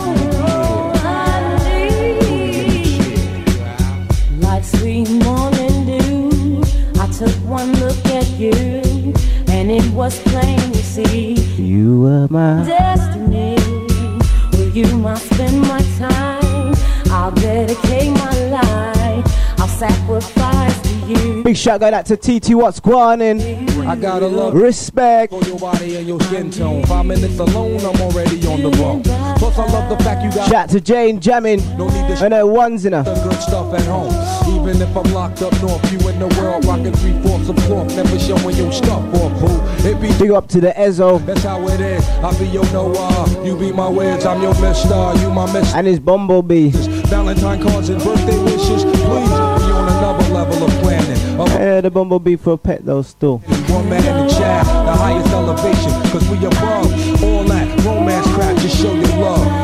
Like sweet morning dew, I took one look at you, and it was plain to see You were my destiny. With you, I spend my time. I'll dedicate my life. I'll sacrifice to you. big shout out to T T What's going in. I gotta love respect for your body and your skin tone. Five minutes alone, I'm already on the road. Plus, I love the fact you got shout to Jane jamming and her ones in her. Good stuff at home. Even if I'm locked up north, you in the world rocking three fourths of cloth, never showing your stuff off, boo. It be big up to the Ezzo. That's how it is. I be your Noah, you be my Wiz, I'm your Mister, you my Mister. And his Bumblebee. Valentine cards and birthday wishes, please. We on another level of planning. Yeah, the Bumblebee for a pet though, still. One man in the chat, the highest elevation, cause we above all that romance crap, just show your love.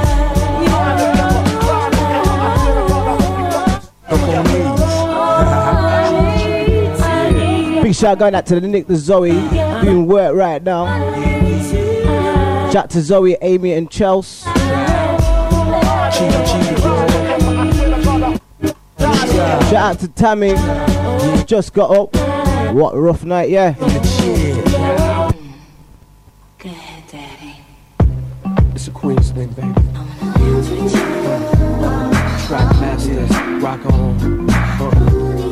Big shout going out to the Nick, the Zoe, doing work right now. Shout to Zoe, Amy and Chelsea. Shout out to Tammy, just got up. What a rough night, yeah. Go ahead, Daddy. It's a Queen's thing, baby. Track masters, rock on. Uh.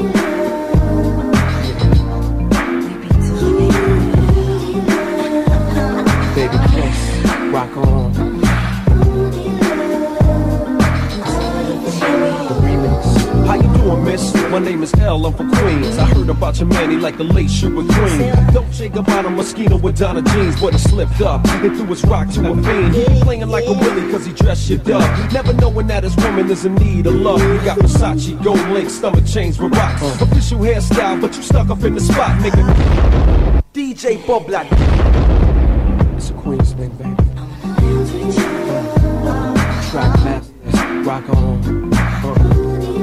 Baby, kiss, rock on. How you doing, miss? My name is L, I'm from Queens. I heard about your man, he like the late Sugar Queen. Don't shake about a mosquito with Donna jeans, but he slipped up and threw his rock to a fiend. He playing like a willy cause he dressed shit up, never knowing that his woman is in need of love. He got Versace, gold link, stomach chains with rocks. Official hairstyle, but you stuck up in the spot, nigga. D J Bubla. It's a Queen's thing, baby. Track masters, rock on. Uh.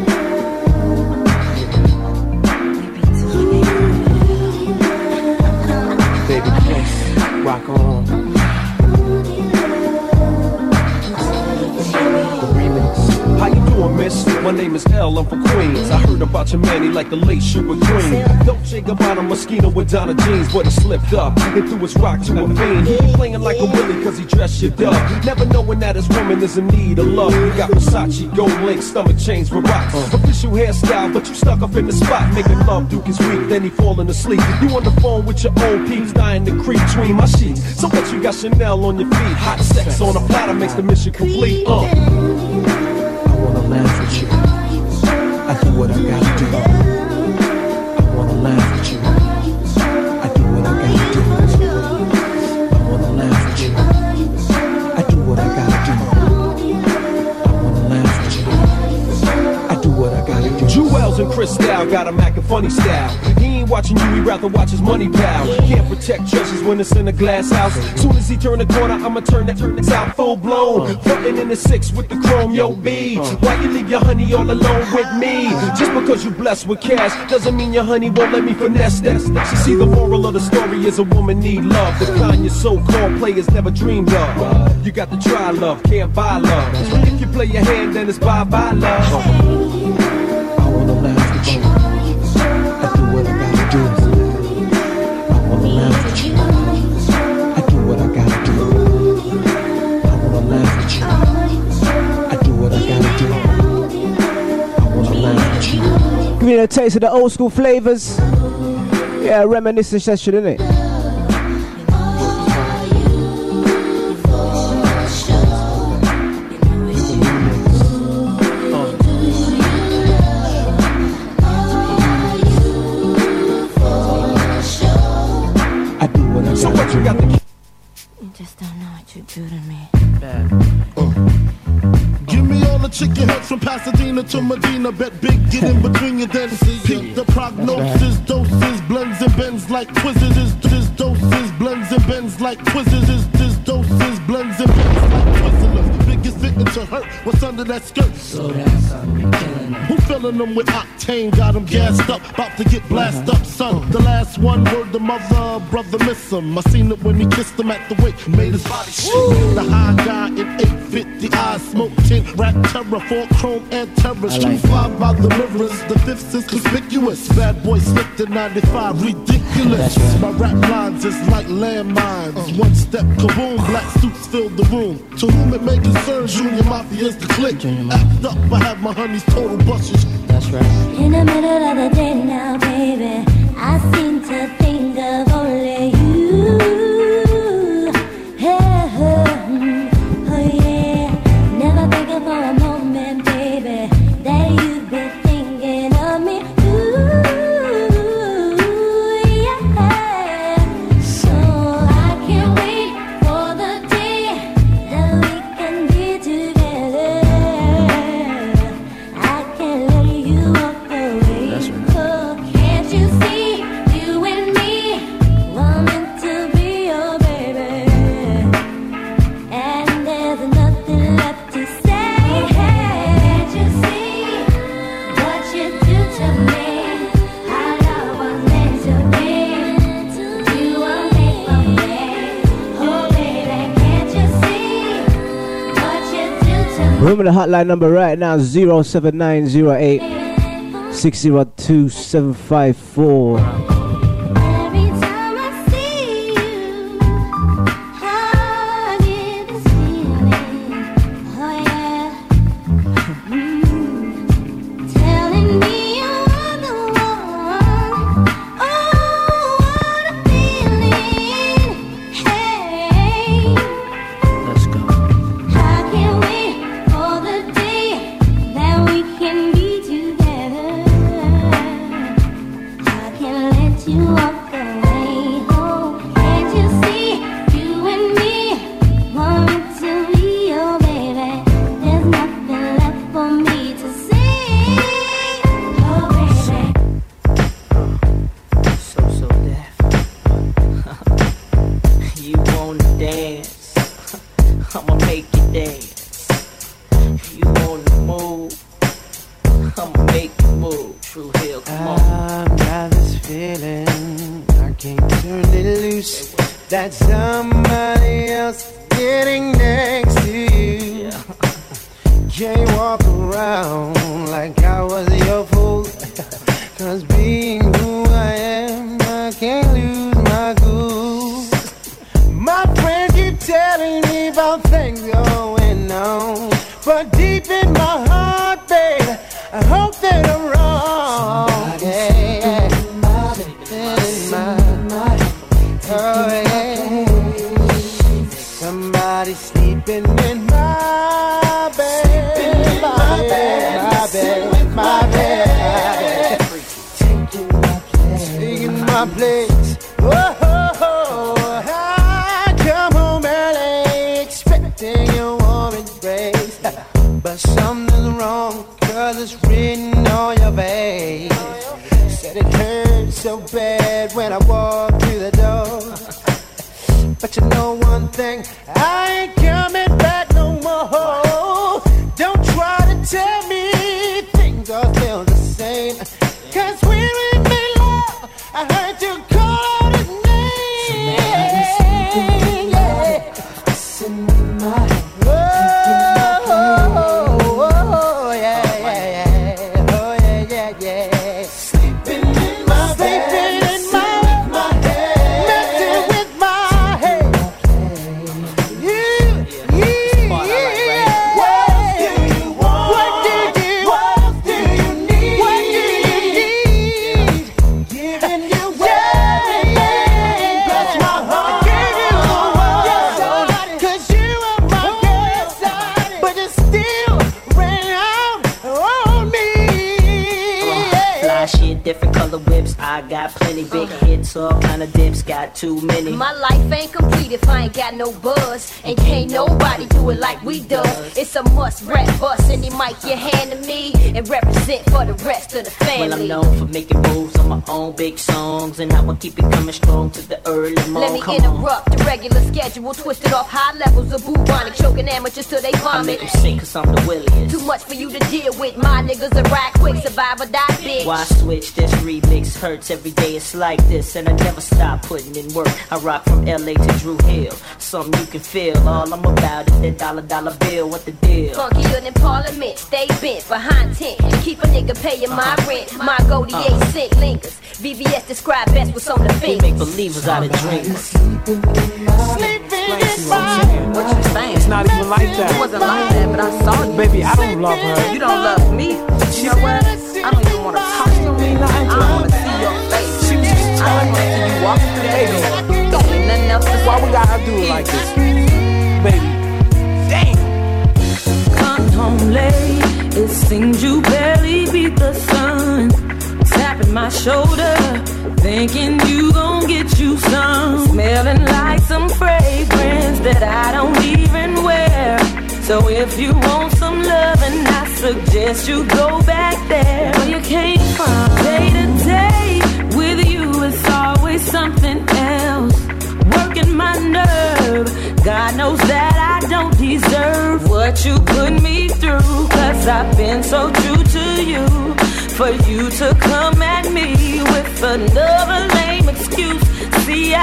Baby, kiss, rock on. The remix. How you doing? doing, miss? My name is L, I'm from Queens. I heard about your man, he like the late Sugar Green. Dolce Gabbana Moschino with Donna jeans, but he slipped up and threw his rock to a fiend. He playing like a willy cause he dressed you up. Never knowing that his woman is in need of love. You got Versace, gold link, stomach chains for rocks. Official hairstyle, but you stuck up in the spot. Making love, Duke is weak, then he falling asleep. You on the phone with your old peeps, dying to creep between my sheets. So what you got Chanel on your feet? Hot sex on a platter makes the mission complete. Uh. I wanna laugh with you. I do what I gotta do. I wanna laugh with you. I do what I gotta do. I wanna laugh with you. I do what I gotta do. I wanna laugh with you. I do what I gotta do. Jewels and Cristal got him acting funny style. He ain't watching you, he rather watch his money pal. Can't protect treasures when it's in a glass house. Soon as he turn the corner, I'ma turn that turn this out full blown. Frontin' in the six with the chrome, yo B. Why you leave your honey all alone with me? Just because you blessed with cash doesn't mean your honey won't let me finesse that. You see, the moral of the story is a woman need love, the kind your so-called players never dreamed of. You got to try love, can't buy love. If you play your hand, then it's bye-bye love. I wanna laugh with you. I do what I gotta do. I wanna laugh with you. I do what I gotta do. I wanna laugh with you. I do what I gotta do. I wanna laugh with you. Give me a taste of the old school flavors. Yeah, reminiscent session, innit? So what you got the You just don't know what you do to me. Uh. Give me all the chicken heads from Pasadena to Medina. Bet big, get in between you then. Peep the prognosis, doses, blends and bends like quizzes. This, this doses, blends and bends like quizzes. This, this doses, blends and bends like quizzes. Biggest fitting to hurt. What's under that skirt? So that's I'm killing Who filling them with octane? Got them gassed up, about to get blasted up, son. The last one word, the mother, brother miss him. I seen it when he kissed him at the wake, made his body shake. The high guy in eight fifty eyes, smoke tint, rap terror, four chrome and terror. Street five by the mirrors, the fifth is conspicuous. Bad boy slipped in ninety-five, ridiculous. My rap lines is like landmines. One step, kaboom, black suits fill the room. To whom it may concern, Junior Mafia's the clique. Act up, I have my honey's total bushes. That's right. In the middle of the day now, baby, I seem to think of only you. Hey, oh, oh yeah, never thinking for a moment, baby, that you've been thinking of me. Ooh, yeah. So I can't wait for the day that we can be together. I can't let you walk away. That's right. Oh, can't you see, you and me were meant to be your baby, and there's nothing left to say. Can't you see what you do to me? How love was meant to be. You were made for me. Oh baby, can't you see what you do to me? Remember the hotline number right now, zero seven nine zero eight six zero two seven five four. Every time I see you, I get this feeling. Oh yeah, mm. Telling me you're the one. Oh, what a feeling. Hey, Let's go. I can't wait for the day that we can be together. I can't let you walk away. Oh, can't you see, you and me want to be your baby. There's nothing left for me to say. Oh baby, So, so deaf. You wanna dance? I'ma make you dance. You wanna move? I'ma make you move. True Hill, come on. I've got this feeling I can't turn it loose. That somebody else getting next to you. jaywalk around like I was your fool. Cause being who I am, I can't lose my cool. My friends keep telling me about things going on, but deep in my heart, babe, I hope that I'm wrong. Yeah, yeah. Oh, yeah. Somebody sleeping in my bed, my bed, my bed, my bed, taking my place, taking my place. Oh, oh, oh, I come home early, expecting a warm embrace, but something's wrong, 'cause it's written on your face. Said it hurt so bad when I walked through the door. But you know one thing, I ain't coming back no more. Don't try to tell me things are still the same, 'cause when we made love, I heard you call his name. Yeah. Listen to my oh, oh, oh, yeah, yeah, yeah. Oh, yeah, yeah, yeah. Sleeping in my sleeping in my, my head, messing with my head. You, you, yeah. What do you want? What do you want? What do you need? What do you need? Giving you everything. Bless my heart. I gave you the world. 'Cause you are my girl, but you still ran out on me. Fly shit, different color whips. I got plenty big hits, all kind of dips. Got too many. My life ain't complete if I ain't got no buzz. And can't nobody do it like we do. It's a must rap bust. Any mic you hand to me and represent for the rest of the family. Well, I'm known for making moves on my own big songs, and I will keep it coming strong to the early morning. Let me Come interrupt the regular schedule, twisted off high levels of bubonic, choking amateurs till they on. I vomit. make them sick 'cause I'm the williest. Too much for you to deal with. My niggas are ride quick, survive or die, bitch. Why switch? This remix hurts every day. It's like this, and I never stop putting in work. I rock from L A to Drew Hill. Something you can feel. All I'm about is that dollar dollar bill. What the deal? Funkier than Parliament, stay bent behind tent. Keep a nigga paying my rent. My goldie Uh-huh. eight cent lingers. V V S describe best what's on the We fingers. make believers out of dreamers. Sleeping in my What you saying? It's not even like that. It wasn't like that, but I saw you. Baby, I don't love her. You don't love me. You know what? I don't even want to talk to you. I don't want to see your face. I don't want to see you walking through that door. Don't need nothing else to say. Why we gotta do it like this? Baby. Damn. Come home late. It seems you barely beat the sun. Tapping my shoulder, thinking you gon' get you some. Smelling like some fragrance that I don't even wear. So if you want some loving, I suggest you go back there where you came from. Day to day with you, it's always something else. Working my nerve, God knows that I don't deserve what you put me through. 'Cause I've been so true to you. For you to come at me with another lame excuse. See, I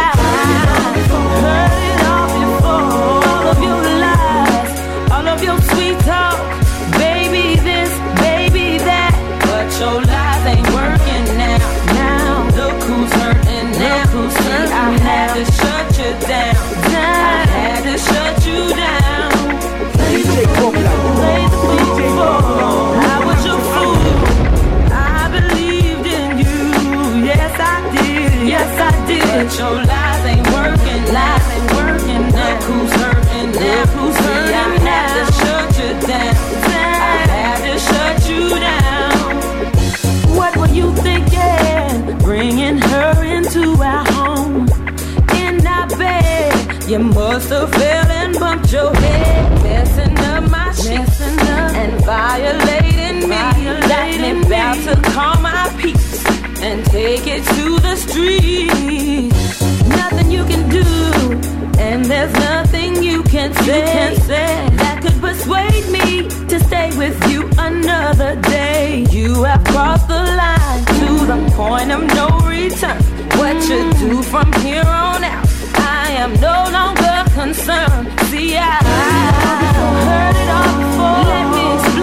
heard it all before. All of your lies, all of your sweet talk. Baby this, baby that. But your lies ain't working now. Now, look who's hurting now. Look who's hurting I had to shut you down. down. I had to shut you down. Play the fool. Play the fool. I was your fool. I believed in you. Yes, I did. Yes, I did. But your lies ain't working. Lies ain't working. Look who's hurting now. Look who's hurting I now. had to shut you down. down. I had to shut you down. What were you thinking? Bringing her into our home. In our bed. You must have fell and bumped your head. Messing up my shit. And violating me. Violating me. About to call my peace. And take it to the street. Nothing you can do. And there's nothing you can say, you can say that could persuade me to stay with you another day. You have crossed the line to the point of no return. What you do from here on out, I am no longer concerned. See, I heard it all before. Let me explain.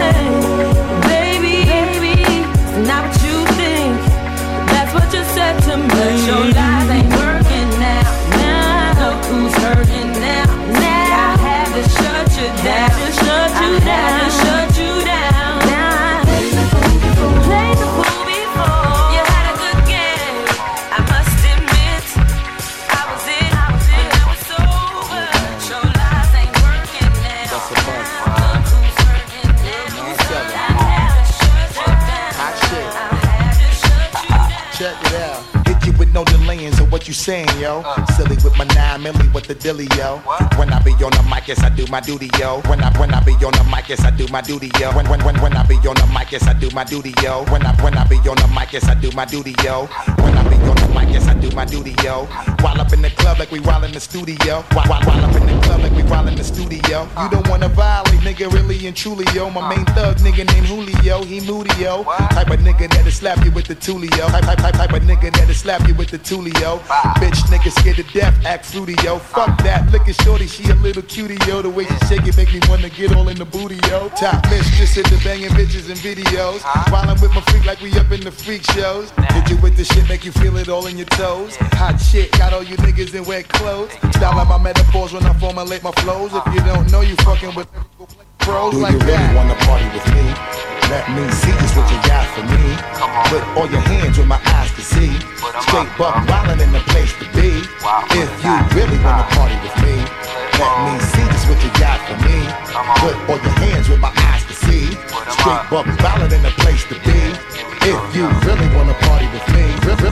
you saying, yo? Silly with my nine milli with the dilly, yo. When I be on the mic, yes, I do my duty, yo. When I when I be on the mic, yes, I do my duty, yo. When when when when I be on the mic, yes, I do my duty, yo. When I when I be on the mic, yes, I do my duty, yo. When I be on the mic, yes, I do my duty, yo. While up in the club like we while in the studio. While, while, while up in the club like we while in the studio. You don't wanna violate, nigga, really and truly, yo. My main thug nigga named Julio, he moody, yo. Type of nigga that'll slap you with the tulio. Type, type, type, type of nigga that'll slap you with the tulio. Bitch nigga scared to death, act fruity, yo. Fuck that, look at shorty, she a little cutie, yo. The way she shake it make me wanna get all in the booty, yo. Top mistress in the banging bitches and videos. While I'm with my freak like we up in the freak shows. Hit you with the shit, make you feel it all in your toes. Hot shit, got all you niggas in wet clothes. Style out my metaphors when I formulate my flows. If you don't know, you fucking with pros like that. Do you really wanna party with me? Let me see just what you got for me. Put all your hands where my eyes can see. Straight buck wildin' in the place to be. If you really wanna party with me, let me see just what you got for me. Put all your hands where my eyes can see. Straight buck wildin' in the place to be. If you really wanna party with me,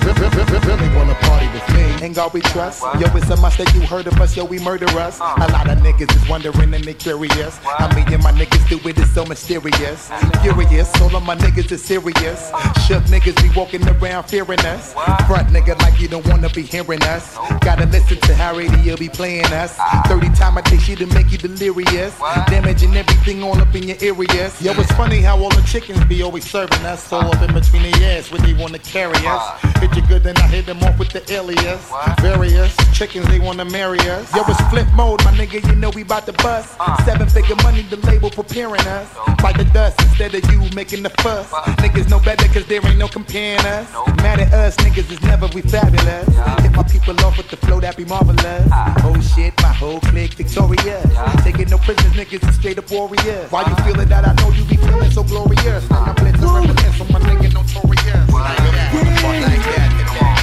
really wanna party with me. Ain't God we trust. Yo, it's a must that you heard of us. Yo, we murder us. A lot of niggas is wondering and they curious. I mean, and my niggas do it, it's so mysterious. Furious, all of my niggas is serious. Shook niggas be walking around fearing us. Front nigga like you don't wanna be hearing us. Gotta listen to how radio be playing us. thirty times a day shit'll make you delirious. Damaging everything all up in your areas. Yo, it's funny how all the chickens be always serving us. So up in between their ass when they wanna carry us. Hit you good, then I hit them off with the alias. Various chickens, they wanna marry us. Yo, it's flip mode, my nigga, you know we bout to bust. Seven figure money, the label preparing us. Like the dust instead of you making the fuss. Niggas know better cause there ain't no comparing us. Mad at us, niggas is never we fabulous. Hit my people off with the flow, that be marvelous. Oh shit, my whole clique victorious. Taking no prisoners, niggas is straight up warriors. Why you feeling that? I know you be feeling so glorious. And I'm blitz and reminisce on my nigga notorious. Like that, like that,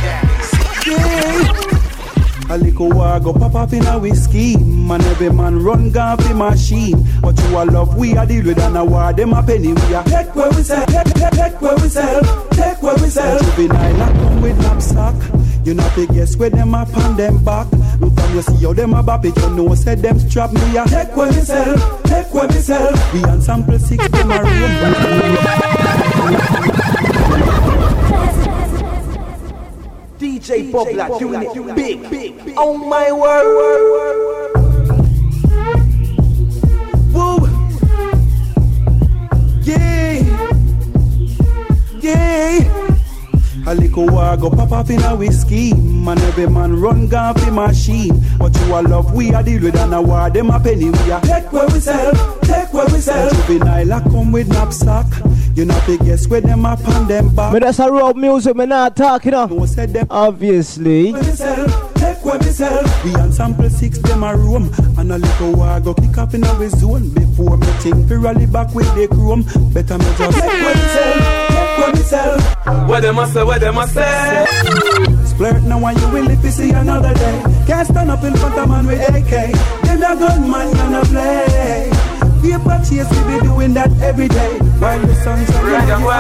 yeah. A little while go pop up in a whiskey. Man, every man run gun for machine. But you a love, we a deal with an award. Them a penny, we a take where we sell, take, take, take where we sell, take where we sell. Juvenile a come with knapsack. You not to guess where them up on them back. Look from you see how them a bop it. You know said them strap me a take where we sell, take where we sell. We on sample six them a real. D J Bobla doing it big, big, oh my word. Woo. Yeah. Yeah. A little while go pop up in a whiskey. Man, every man run gun for machine. But you a love, we a deal with an award. Them a penny, we a take where we sell, take where we sell. Juvenile a come with knapsack. You not to guess where them up on them back. But that's a road music, me not talking of. No said them obviously. Where we sell, take where we sell. We on sample six them a room. And a little while go kick up in our zone. Before me think we rally back with the chrome. Better me just take where we sell, take where we sell. Where them a say, where them a say. Splurt now and you will live to see another day. Can't stand up in front of man with A K. Them a gunman gonna play. Paper chase, we be doing that every day. While the sun's shining, right away.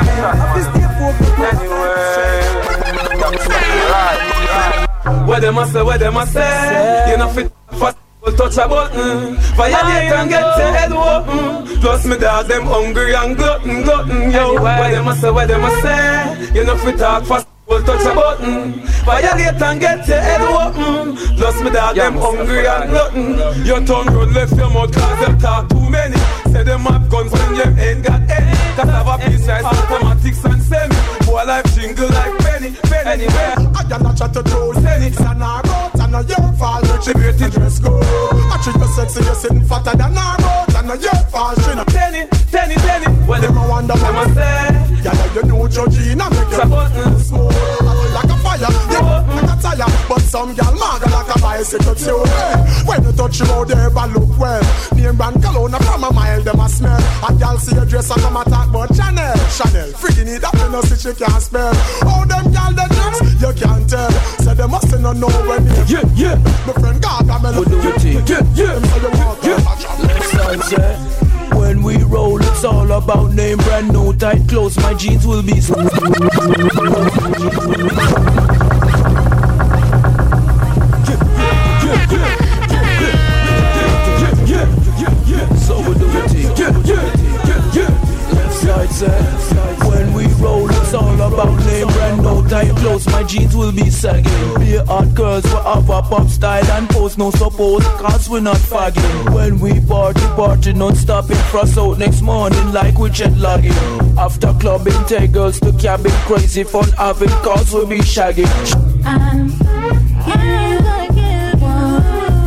Anyway, where them a say, where them a say. You know fit fast, will touch a button. Violate and get your head open. Plus me dog them hungry and glutton, glutton, yo. Where them a say, where them a say. You know fit talk fast. Will touch a button, violate and get your head open. Plus me dog them hungry and glutton. Your tongue run left your mouth cause them talk too many. Say them have guns when you ain't got any. Cause have a piece like automatics and semi. Boy life jingle like penny, penny. Anywhere I got not chat to Joe Senny. It's an argot and a your fault. Retributed dress code. I treat you sexy, you're sitting fatter than argot. And a your fault. Penny, penny, penny. Well them a wonder what I say. Yeah, you know Georgina make your button smoke. Like a fire, yeah, like a tire. But some gal maga like a bicycle too. Hey, when you touch you out there, but look well. Name brand cologne from a mile, them a smell. A gal see your dress and come attack, but Chanel, Chanel, freaking it up, you know, see she can't spell. All them gal the dress, you can't tell. Say they must not know when you. Yeah, yeah. My friend Gaga, me look at you. Yeah, yeah, yeah. Next time, say. When we roll, it's all about name brand, no tight clothes. My jeans will be so. tie you close, my jeans will be sagging. Be hot girls will have a pop style and pose no suppose, cause we're not fagging. When we party, party not stopping, frost out next morning like we jet lagging. After clubbing, take girls to cabin, crazy fun having, cause we'll be shagging. I'm, yeah, gonna give one.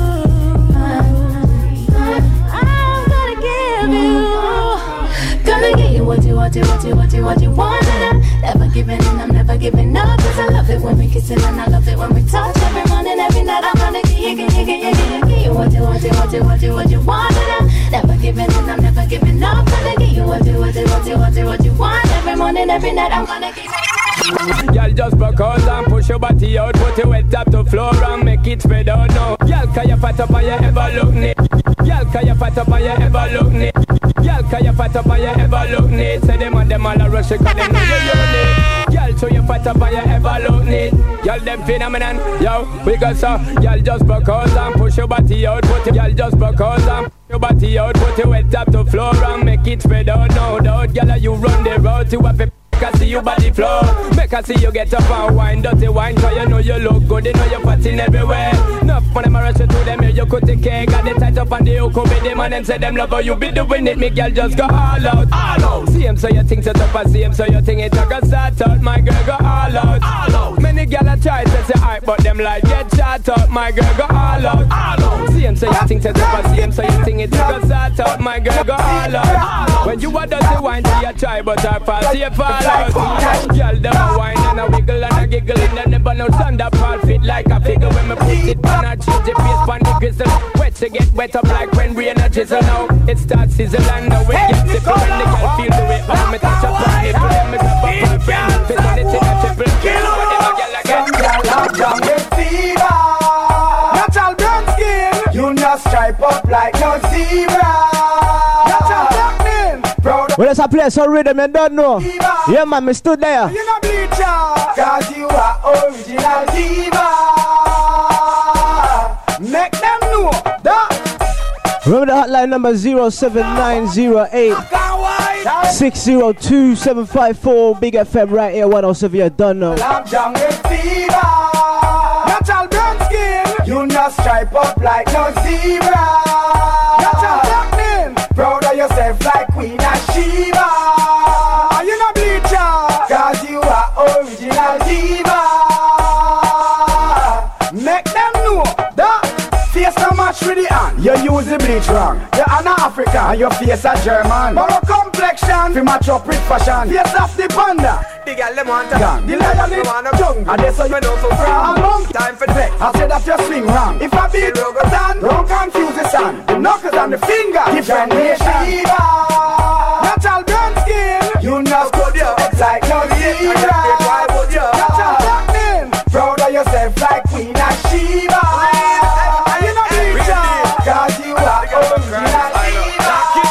I'm gonna give you, gonna give you what you, what you, what you, what you, what you want. And I'm never giving in, I'm never giving up. Cause I love it when we kissing and I love it when we touch. Every morning, every night, I'm gonna give you, give you, give you, give you, give you what you, what you, what you, what you, what you want. And I'm never giving in, I'm never giving up. Gonna give you what you, what you, what you, what you, what you want. Every morning, every night, I'm gonna give you. Y'all just broke out and push your body out, put your head up to floor and make it spread out now. Y'all can you fat up and you ever look neat? Y'all can you fat up and you ever look neat? Y'all can you fat up and you ever look neat? Say them and them all a rush cause them know you unique. Y'all show you fat up and you ever look neat. Y'all them phenomenon, yo, we got so. Y'all just broke out and push your body out, put your, y'all just broke out and push your body out, put your head up to floor and make it spread out. No doubt, y'all you run the road to have a make I see you body flow. Make I see you get up and wine, dirty wine. Cause you know you look good, you know you're fatting everywhere. Enough when them a rush you to them, you could take care. Got the tight up and the hook with them and them say them love how you be doing it. Me girl just go all out, all out. See him so you think set up and see him so you think it. I go start out, my girl go all out, all out. Many girl a try to say hype, but them like get shot out. My girl go all out, all out. See him so you think set up and see him so you think it. I go start out, my girl go all out, all out. When you a dirty wine, see you try, but I pass, see you fall. Girl, them a whine and a wiggle and a giggle and then never no thunderfall fit like a figure when me put it on a change the face on the grizzle. Wet to get wet up like when rain a drizzle now. It starts sizzle and the way gets simple when the girl feel the way up. Me touch up on it, then me grab up my friend. Fit on it in a triple kill. What them a girl again? Girl, I'm young with fever. Natural brown skin. You not stripe up like no zebra. Natural blackning. Proud. Well, let's play some rhythm, you don't know. Yeah, man, me stood there. You know bleacher, cause you are original diva. Make them know that. Remember the hotline number zero seven nine zero eight six zero two seven five four. Big F M right here, one oh seven, you don't know. I'm young with fever. Natural brown skin. You not stripe up like no zebra. Natural blackning. Proud of yourself like Queen Sheba. Are you not bleacher? Cause you are original diva. Make them know that face no match with the hand. You use the bleach wrong. You're an African and your face a German. Borrow complexion, fi match up with fashion. Face off the panda. The girl them want a gun. The lion them want a jungle. And they say you know so proud. Long time for the I said that you swing wrong. If I beat Rogotan, don't confuse the sun. The knuckles and the finger. Different nation. Natural brown skin. You know good you. It's like no zebra. Why would you? Natural blackning. Proud of yourself like Queen Sheba. Are you not bleacher? Cause you are original diva.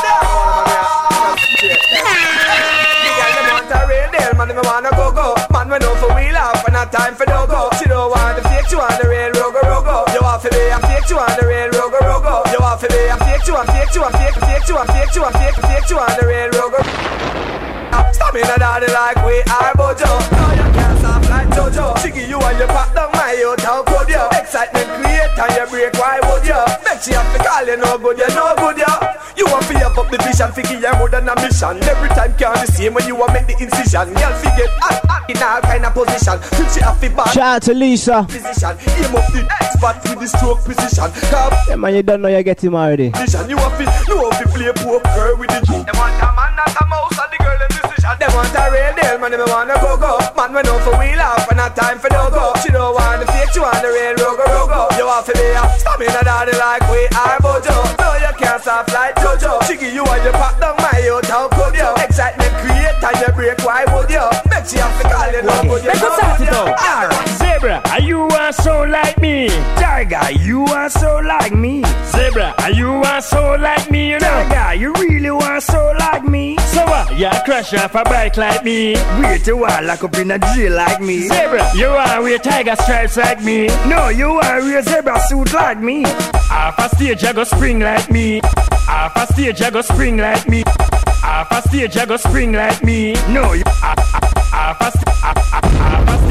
Man, me wanna go go. Man, we know for wheel off and not time for no-go. She don't want the fake, she want the real rogo rogo. You want to be a fake, she want the real rogo rogo. You want to be a fake, she want fake, she want fake, fake, she want fake, she want fake, fake, she want the real rogo. Stop in a daddy like we are Bojo. No, you can't stop like Jojo. She give you and you pop down my out, how could you? Excitement create and you break, why would you? Make she have to call you no good, you no good, you. You want to up the vision, figure you more than a mission. Every time can't the same when you want make the incision. Girl forget hot, hot in all kind of position. Till she have to back. Shout out to Lisa. Position, aim up the spot with the stroke precision. Come, yeah, man, you don't know you're getting already. You have to know how to play poker with the G. They want a man, not a mouse, and the girl in decision. They want a real deal, man, they wanna go go. Man, we know for wheel off and not time for no go. She don't want the fake, she want the real rogo rogo. You have to be a stamina daddy like we are Bojo. No, you can't stop like Jojo. She give you and you pop down my out, how could you? Excitement create and you break, why would you? Make she have to call you no good, you let's know start good, it out. Alright, Zebra, are you are so like me? Tiger, you are so like me. Zebra, are you are so like me? You know, guy, you really are so like me. So what? Uh, you crash off a bike like me. Wait a while, lock up in a jail like me. Zebra, you are wear tiger stripes like me. No, you are wear zebra suit like me. Half a stage, I go spring like me. Half a stage, I go spring like me. Half a stage, I go spring like me. No, you half a half a half a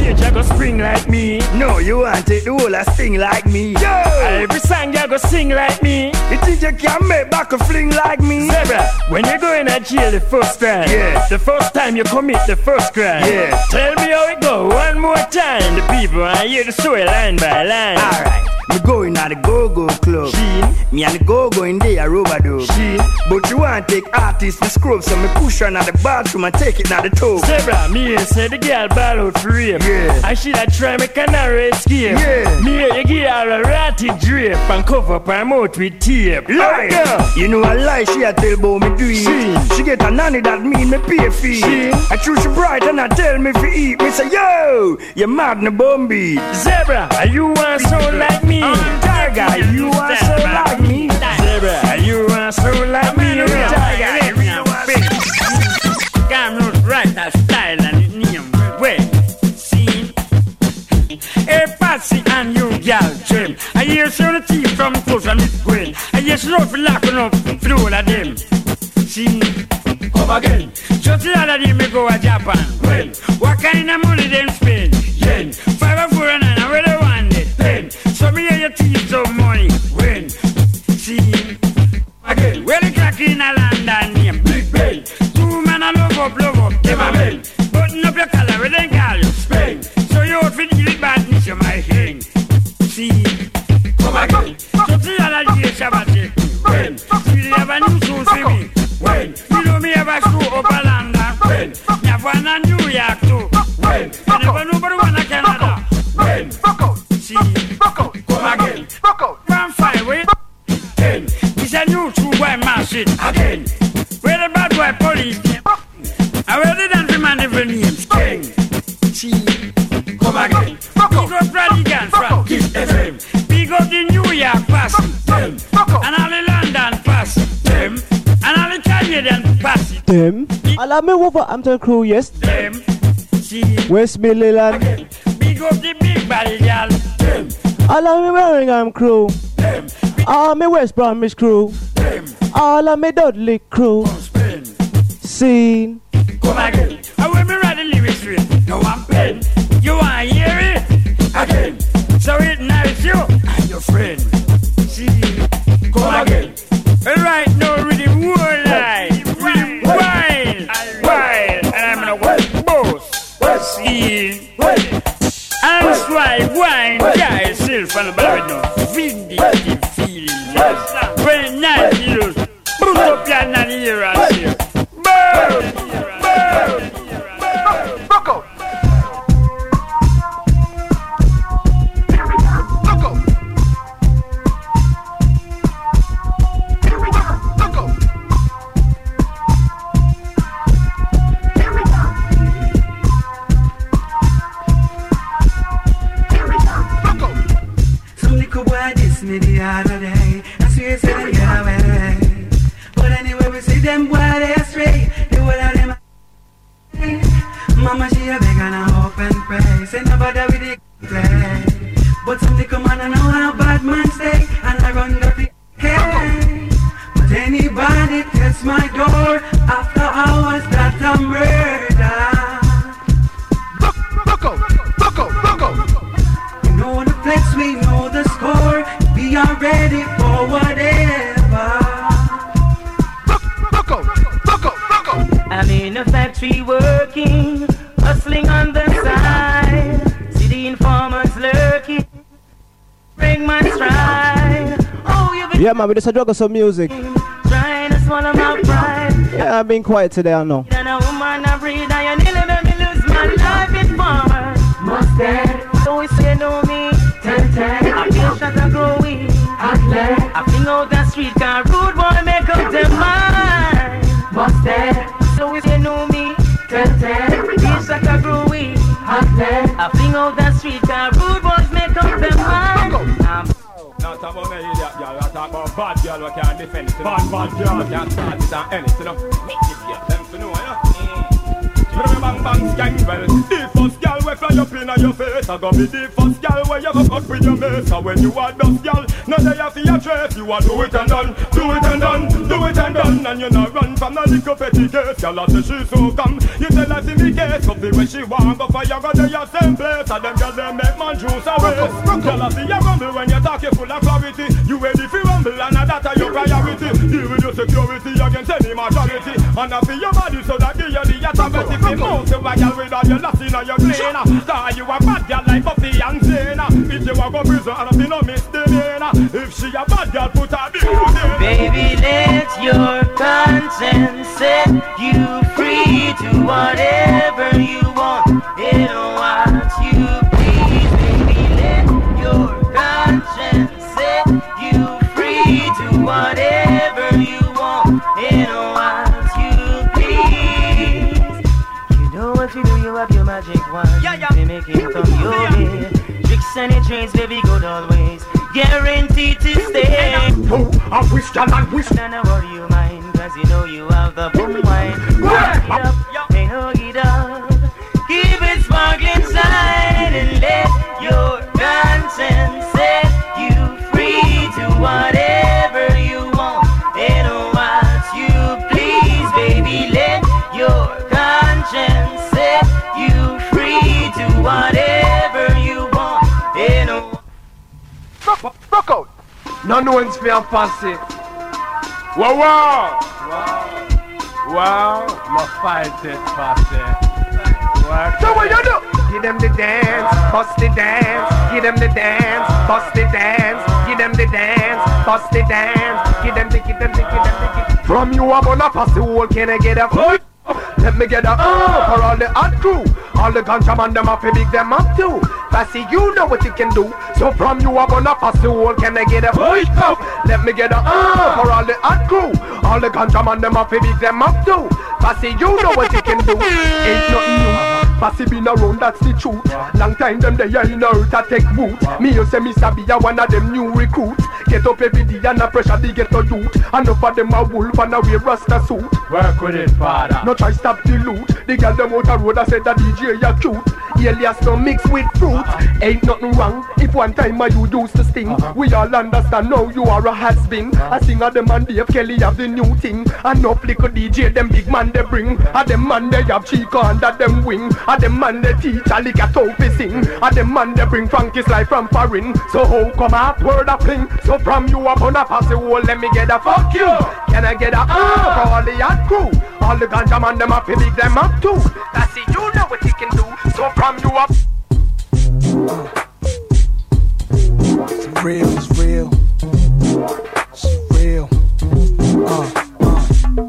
stage you go spring like me. No, you want take the whole a sting like me. Yo! Every song you go sing like me. You think you can make back a fling like me? Zebra, when you go in a jail the first time, yeah. The first time you commit the first crime, yeah. Tell me how it go one more time. The people I hear the story line by line. Alright, me going at the go-go club. Sheen. Me and the go-go in there, rubber dub. Sheen. But you want to take artists to scrub, so me push her at the bathroom and take it at the toe. Zebra, me here say the girl ball out for rape. Yeah. I should have try my canary escape. Yeah. Me here you give her a ratty drape and cover up her mouth with tape. Lie. Oh, you know a lie she a tell about me do it. Sheen. She get a nanny that mean me pay fee. Sheen. I choose she bright and I tell me fi eat. Me say yo, you mad na bumby. Zebra, you want so like me? Tiger, you want so like me? Zebra, you want so like me? Tiger, you want big. Camera's right that style and it name way. See, a Patsy and you gal trim. I hear some of the teeth from close and Miss Gwen. I hear she don't feel locking up through all of them. See, come again. Just the other day me go to Japan. When? What kind of money them spend? Yen. Five and four and nine, where they want it? Ten. So me hear your teeth some money. When? See, again. Where the crack in a London name? Big Ben. Two men a love up, love up. Them a men. Button up your collar, where they call you? Spain. So you out for deal with badness, you my king. See, come again. So the other day Shabbat. When? See, they have a new shoes for me. When? You know me have a shoe up a London. When? Me have one a New York too. When? I never know but one a Canada. When? See, come again. One five, wait. Ten. It's a new true boy machine. Again. Where the bad boy police came. I where the dance man never names. King. See, come again. Big up Radigan from Kiss F M. Big up the New York pass. Them. And all the London pass. Them. And all the Canadian pass. Them. Allow me over Hampton crew, yes. Them. See. West Midland. Again. Big up the big body girl. Them. Allow me Birmingham crew. Them. All me West Bromwich crew. Them. All of me Dudley crew. Scene. Come again. I will me write the lyrics straight. No one pen. You want to hear it? Again. So it nice you and your friend. See. Come again. Right now with the whole life. With wild. Wild. And I'm gonna work both. See. And swine, wine, guy, self and the blood now. Vindictive feelings. Very nice, you know. Put up your nanny here and here. Burn! Burn! Burn! Rock out! Me the other day, I swear say they get away. But anyway, we see them boy they astray. The whole of them. Mama she a beg and a hope and pray. Say nobody with the play. But some little man I know how bad man stay, and I run the big hey. But anybody test my door after hours that a murder. Look, look out, look out, look out. We know the place, we know the score. We are ready for whatever. Look, look out, look out, look out. I'm in a factory working, hustling on the side. See the informers lurking, bring my stride. Oh, you've been Yeah, man, we just a drug of some music. trying to swallow my pride. Yeah, I've been quiet today, I know. And a woman I breathe, and you nearly made me lose my life in farmer. Mustard, so we say no me. Ten, ten. I feel shot and growing. I fling out the street, car rude boy make up their mind. Mustard, so we say no me. Ten, ten. Feel shot and growing. I fling out the street, car rude boys make up their mind. Um, Now talk about me idiot girl, I talk about bad girl who can't defend it. Bad, bad girl can't start it on anything, you know. Wicked girl, them to know, you know. Bang bang skank well. The first girl we fly up in your face. I go be the first gal where you go cut with your mess. And when you are dust gal, now they have to your dress. You are do it and done, do it and done, do it and done. And you not run from the little petty case. Gal I say she so come, you tell her see me case. Coffee when she want go for you go to your same place. And them gal they make man juice away. Gal I see you rumble when you talk you full of clarity. You ready for rumble and that are your priority. Deal with your security against any majority. And I feel your body so that you the authority. If you move to a gal with all your loss in your brain. Cause you a bad gal like Buffy and Zena. If you a go prison and if you no misdemeanor. If she a bad gal put her bill in. Baby, let your conscience set you free to whatever you want and what you please. Baby, let your conscience set you free to whatever you want and what you please. You know what you do, you have your magic wand. Yeah, yeah. They make it from your head. Tricks and it trains, baby, good always. Guaranteed to stay. Oh, I wish that I wish. None of what you mind, cause you know you have the boom wine. Rock it up, ain't no it up. Keep it sparkling side and let your conscience set you free to whatever you want and what you please, baby. Let your conscience set you free to whatever you want and Rock, rock out. No one's fear fancy. Wow, wow. Wow. Wow. My fight it fancy. So what you do? Give them the dance, bust the dance. Give them the dance, bust the dance. Give them the dance, bust the dance. Give them the, give them the, give them the, give them. From you I'm gonna pass the whole, can I get a foot? Let me get a uh for all the hot crew. All the ganja man them up, big them up too. Passy, you know what you can do. So from you I'm gonna pass the whole, can I get a voice up? Let me get a uh for all the hot crew. All the ganja man them up, big them up too. Passy, you know what you can do. Ain't nothing new. Passy been around, that's the truth. Long time them they are in earth to take root. Me you say me sabi a one of them new recruits. Get up every day and a pressure they get to youth. Enough of them a wolf and a wear rasta suit. Work with it, father. No try stop the loot. The girl them out the road I said that D J you cute. Alias no mix with fruit. Uh-huh. Ain't nothing wrong if one time a you used to sting. Uh-huh. We all understand now you are a has-been. Uh-huh. I sing a them and Dave Kelly have the new thing. And no flicker D J them big man they bring. A them man they have Chico under them wing. A them man they teach a lick a topi sing. A them man they bring Frankie's life from foreign. So how come a word a fling? So from you up on a pass the whole, let me get a fuck you. Can I get a ah for all the hot crew? All the ganja man them up, big them up too. That's it, you know what you can do. So from you up. It's real, it's real. It's real. Uh, uh.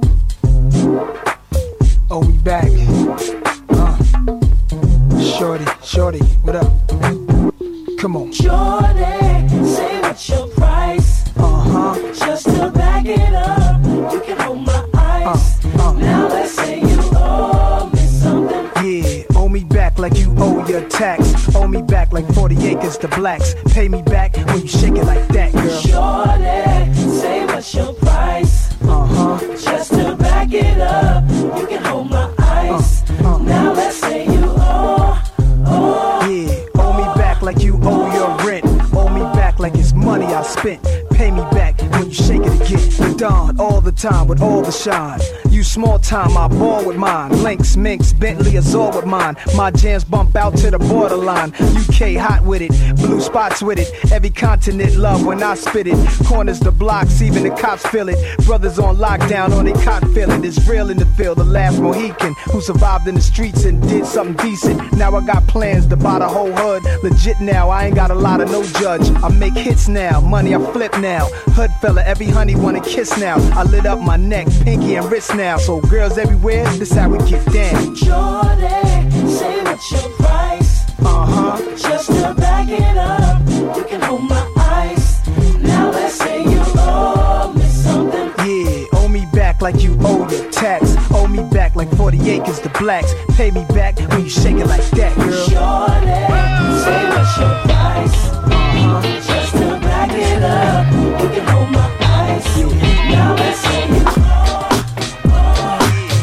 Oh, we back. Uh. Shorty, shorty, what up? Come on. Shorty, say what's your price? Uh-huh. Just to back it up, you can hold my ice. Uh, uh. Now let's say you owe me something. Yeah, owe me back like you owe your tax. Owe me back like forty acres to blacks. Pay me back when you shake it like that, girl. Shorty, say what's your price? Uh-huh. Just to back it up, you can hold my ice. Uh, uh. Now let's say you owe, owe. Yeah, owe me back like you owe your rent. Owe me back like it's money I spent. Pay me back when you shake it again. Dawn all the time with all the shine. You small time, I ball with mine. Lynx, Minx, Bentley, Azor with mine. My jams bump out to the borderline. U K hot with it, blue spots with it. Every continent love when I spit it. Corners the blocks, even the cops feel it. Brothers on lockdown on they cot feeling. It's real in the field, the last Mohican who survived in the streets and did something decent. Now I got plans to buy the whole hood. Legit now, I ain't got a lot of no judge. I make hits now, money I flip now. Hood fella, every honey wanna kiss now. I lit up my neck, pinky and wrist now. So girls everywhere, this how we get down. Shorty, say what's your price? Uh-huh. Just to back it up, you can hold my ice. Now let's say you owe me something. Yeah, owe me back like you owe your tax. Owe me back like forty acres to blacks. Pay me back when you shake it like that, girl. Shorty, say what's your price? Uh-huh. Just to back it up, you can hold my ice. Now let's say you owe.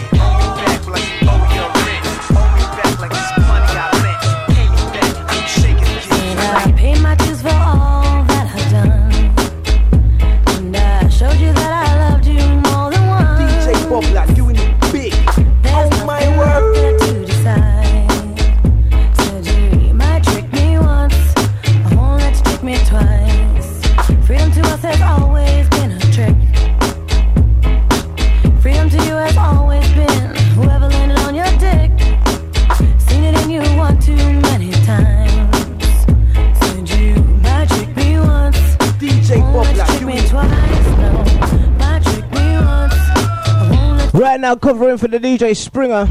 Back like you owe your rent. Owe me back like it's money I lent. Pay me back when you shake right now, covering for the D J Springer.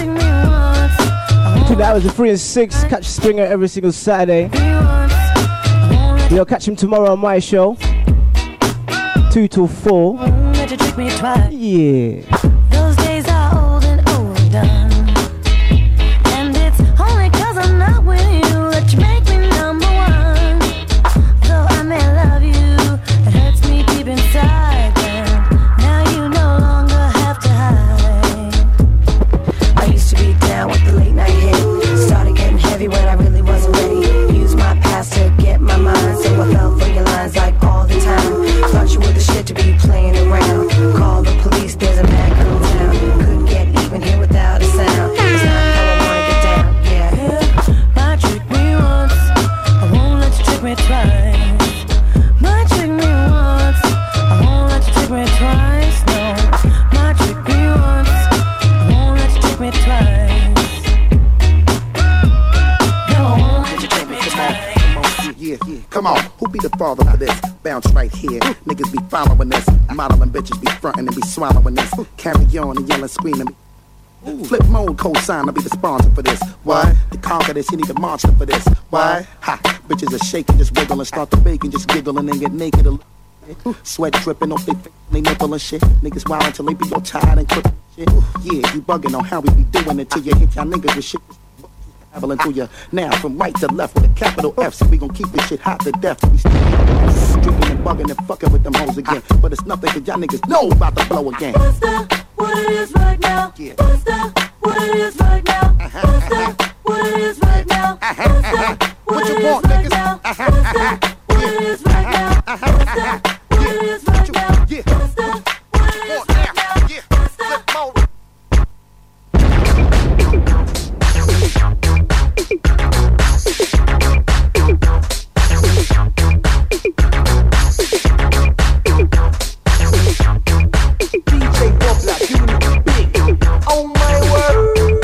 Two hours of three and six. Catch Springer every single Saturday. You'll catch him tomorrow on my show. Two till four. Yeah. Those days are old and overdone. And it's only cause I'm not with you that you make me number one. Though I may love you, it hurts me deep inside. Now you no longer have to hide. I used to be down with the late night hit. Started getting heavy when I really wasn't ready. Used my past to get my mind, so I fell for your lines like all the time. Thought you were the shit to be playing around. Call the police, there's a mad girl town. Couldn't get even here without a sound. It's not how I wanna get down, yeah. Yeah, might trick me once, I won't let you trick me twice. Might trick me once, I won't let you trick me twice. No, might trick me once, I won't let you trick me twice. No, I won't let you trick me twice. Yeah, yeah, come on, who be the father for this? Bounce right here, niggas be following this. Modeling bitches be frontin' and be swallowing this. Carry on and yelling, screaming. Flip mode, co-sign, I'll be the sponsor for this. Why? To conquer this, you need a monster for this. Why? Ha, bitches are shaking, just wiggle and start to bake and just giggle and then get naked. Sweat dripping off they face, they nipple and shit. Niggas wild until they be all tired and crooked shit. Yeah, you bugging on how we be doing it till you hit y'all niggas with shit. Traveling through you now from right to left with a capital F. So we gon' keep this shit hot to death. We stripping and bugging and fucking with them hoes again. But it's nothing cause y'all niggas know about to blow again. What's that? What it is right now? Yeah. What's that? What it is right now? What's that? What it is right now? What's that? What you want, niggas? What's that? What it is right now? What's that? What it is right now? Yeah. What's that? What it is right now? Yeah. Flip mode. D J Bubla, you big. Oh my word.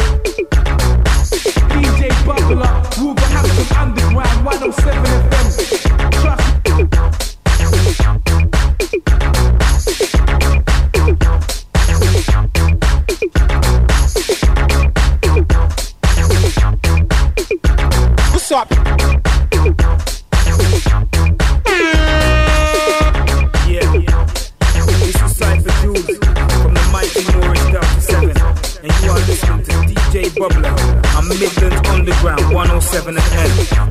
D J Bubla, Wolverhampton Underground, one oh seven F M. Trust What's up? Yeah, this is Cypher Jules from the Mighty Morris Delta seven, and you are listening to D J Bubla on Midlands Underground one oh seven F M.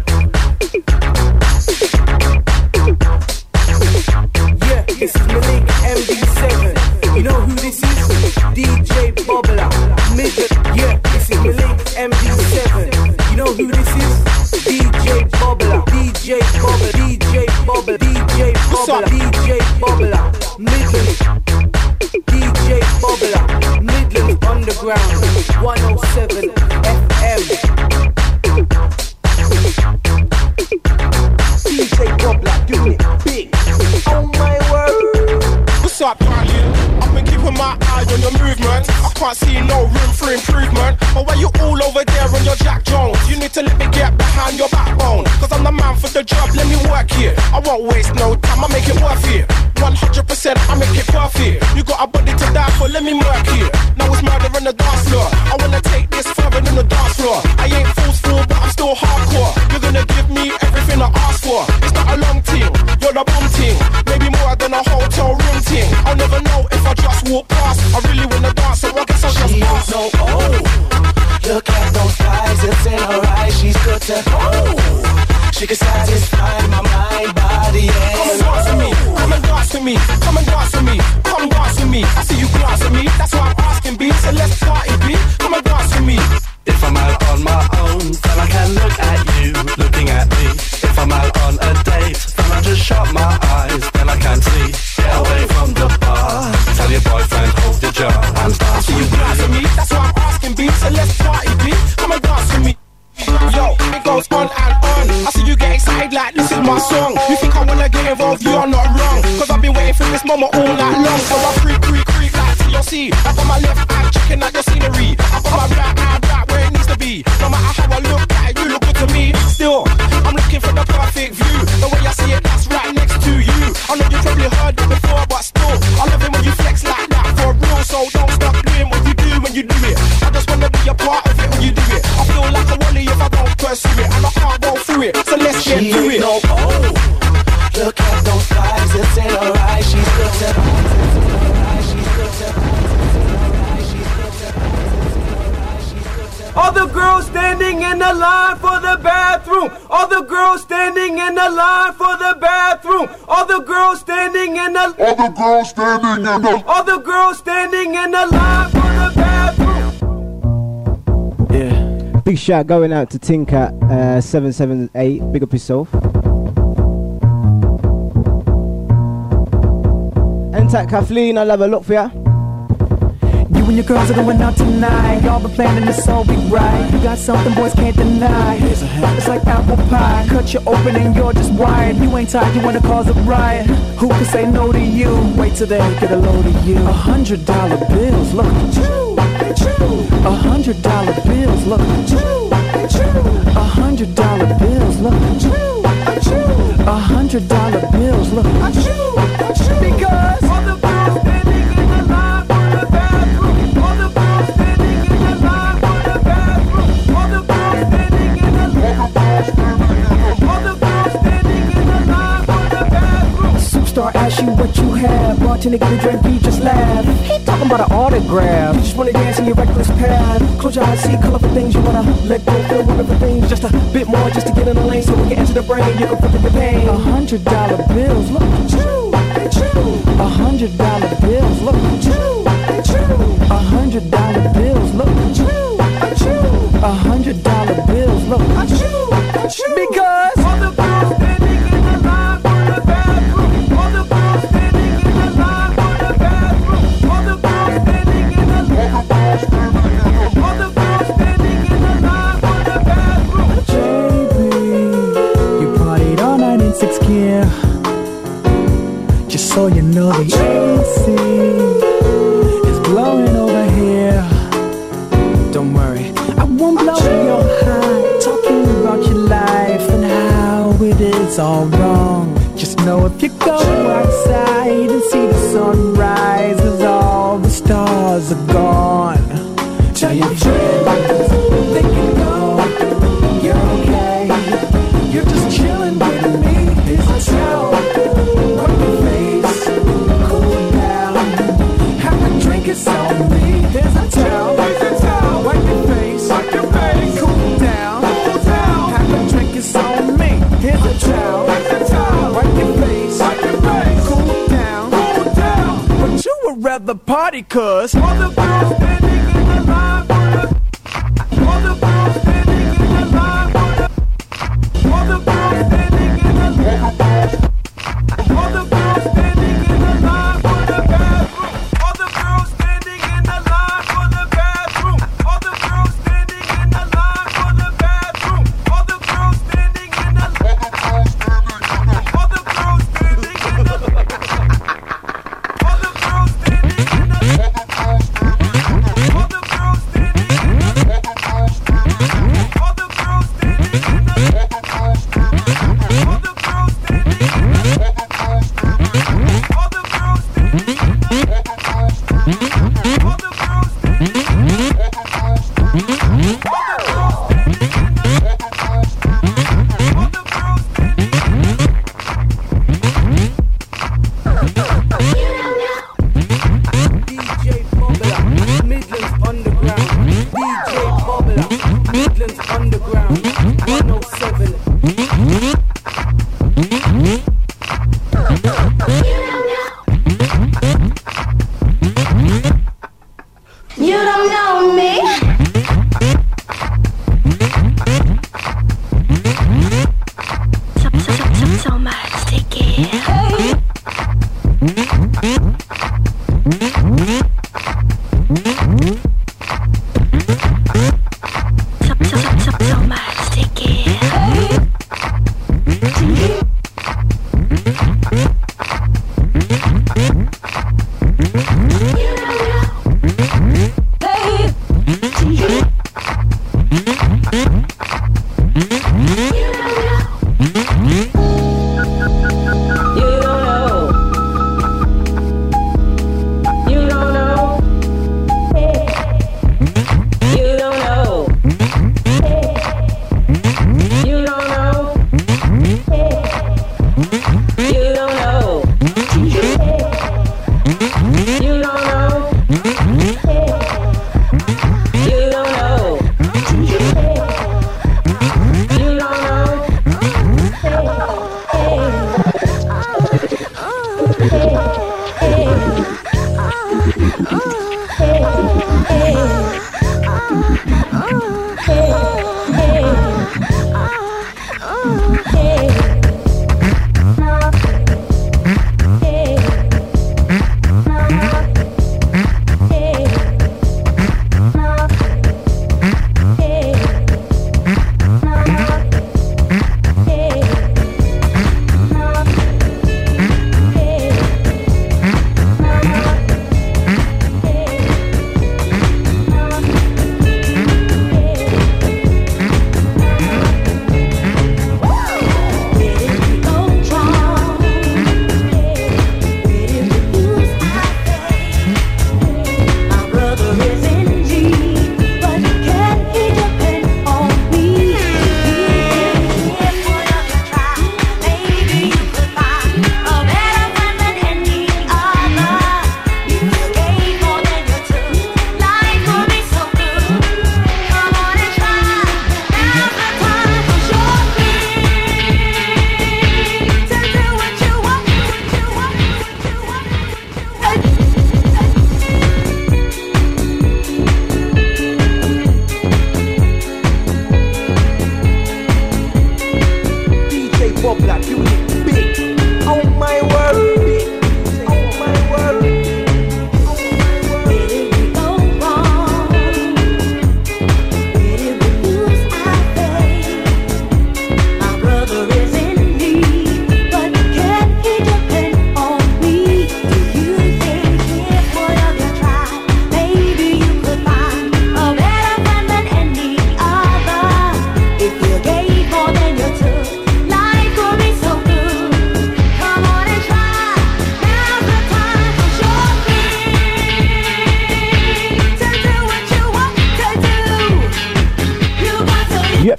Yeah, this is Malik M D seven. You know who this is? D J Bubla. Midland. Yeah, this is Malik M D seven. You know who this is? D J Bubla. D J Bubla. D J Bubla. D J Bubla. D J Bubla. Midland. D J Bubla. Midland Underground one oh seven F M. D J Bubla doing it big. Oh my word. What's up, man? I've been keeping my eye on your movement. I can't see no room for improvement. But why you all over there on your Jack Jones? You need to let me get behind your backbone. Cause I'm the man for the job, let me work here. I won't waste no time, I make it worth it. one hundred percent I make it perfect. You got a body to die for, let me work here. Now it's murder on the dance floor. I wanna take this further than the dance floor. I ain't forceful, but I'm still hardcore. You're gonna give me everything I ask for. It's not a long thing, you're the bomb thing. Maybe more than a hotel room thing. I'll never know if I just walk past. I really wanna dance, so I guess I'll just pass. So old. Look at those thighs, it's in her eyes. She's good to go. She can satisfy my mind, body, and come and dance with me, come and dance with me, come and dance with me, come dance with me. I see you glance at me, that's why I'm asking B. So let's party B, come and dance with me. If I'm out on my own, then I can look at you, looking at me. If I'm out on a date, then I just shut my eyes, then I can see. Get away from the bar, tell your boyfriend hold the jar and dance. I see you glance at me, that's why I'm asking B. So let's party B, come and dance with me. Yo, it goes on and on. I see you get excited like this is my song. You think I wanna get involved, you're not wrong. Cause I've been waiting for this moment all night long. So I creep, creep, creep like T L C. I got my left eye checking out your scenery. I got my right eye right where it needs to be. No matter how I look at it, you look good to me. Still, Get She to ain't it. no oh. Look at those thighs, it's ain't alright. She's still to All the girls standing in the line for the bathroom. All the girls standing in the line for the bathroom. All the girls standing in the All the girls standing in the All the girls standing in the line for the bathroom. Yeah. Big shout going out to Tinkat uh, seven seven eight. Big up yourself. Intact Kathleen, I'll have a look for ya. You and your girls are going out tonight. Y'all been planning this all week, right? You got something boys can't deny. It's like apple pie. Cut you open and you're just wired. You ain't tired, you wanna cause a riot. Who can say no to you? Wait till they get a load of you. A hundred dollar bills, look at you. A hundred dollar bills, look at you. A hundred dollar bills, look at you. A hundred dollar bills, look at you. Because all the girls standing in the line for the bathroom. All the girls standing in the line for the bathroom. All the girls standing in the line. All the girls standing in the line for the bathroom. Superstar ask you what you have. Bartender get a drink, he just laugh. He talking about an autograph. You just wanna dance in your reckless path. Close your eyes, see colorful things you wanna let go, feel wonderful things. Just a bit more, just to get in the lane, so we can enter the brain. You can feel the pain. A hundred dollar bills, look at you. A hundred dollar bills, look at you. A hundred dollar bills, look at you. A hundred dollar bills, look at you. Because all the girls standing in the line for the bathroom. All the girls standing in the line for the bathroom. All the girls standing in the line. All the girls standing in the line for the bathroom. J B, you partied all night in six gear. Just so you know the A C is blowing over here. Don't worry, I won't blow your high. Talking about your life and how it is all wrong. Just know if you go outside and see the sunrise, 'cause all the stars are gone. Tell your friends they can go. You're okay. You're just chilling with me. It's a towel. It's on me. Here's a towel. Here's a towel. Wipe your face. Wipe your face. Cool down. Cool down. Have a drink. It's on me. Here's a towel. Here's a towel. Wipe your face. Wipe your face. Cool down. Cool down. But you would rather party, 'cause all the girls standing in the line for the. All the girls standing in the line for the. All the girls standing in the line. All the girls standing in the line for the bathroom. All the girls standing in the line for the bathroom. All the girls standing in the line for the bathroom. All the girls standing in the All the girls standing in the All the girls standing in the All the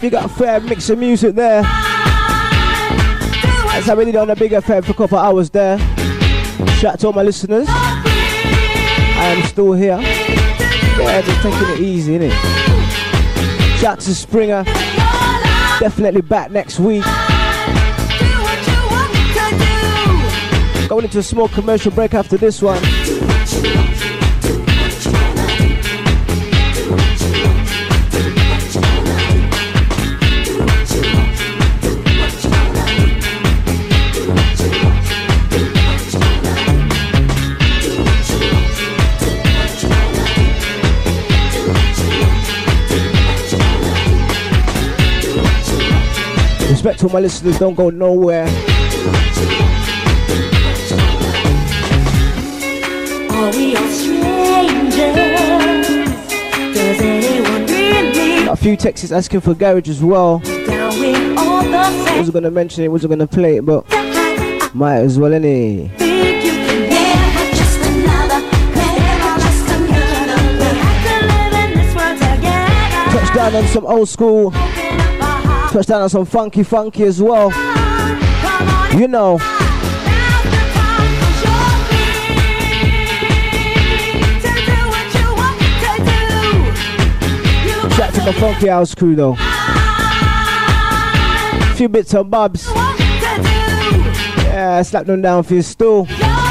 you got fair mix of music there. That's how we did on the Big F M for a couple of hours there. Shout out to all my listeners. I am still here. Yeah, just taking it easy, innit? Shout out to Springer. Definitely back next week. Going into a small commercial break after this one. Respect to all my listeners, don't go nowhere. Are we all strangers? Does anyone really? Got a few texts asking for Garage as well. Down with all the same. Wasn't gonna mention it, wasn't gonna play it, but might as well, innit? Think you can never just another, never just another. We have to live in this world together. Touchdown on some old school. Touchdown on some funky, funky as well. You know. Shout out to the funky house crew though. Few bits of bobs. Yeah, slap them down for your stool.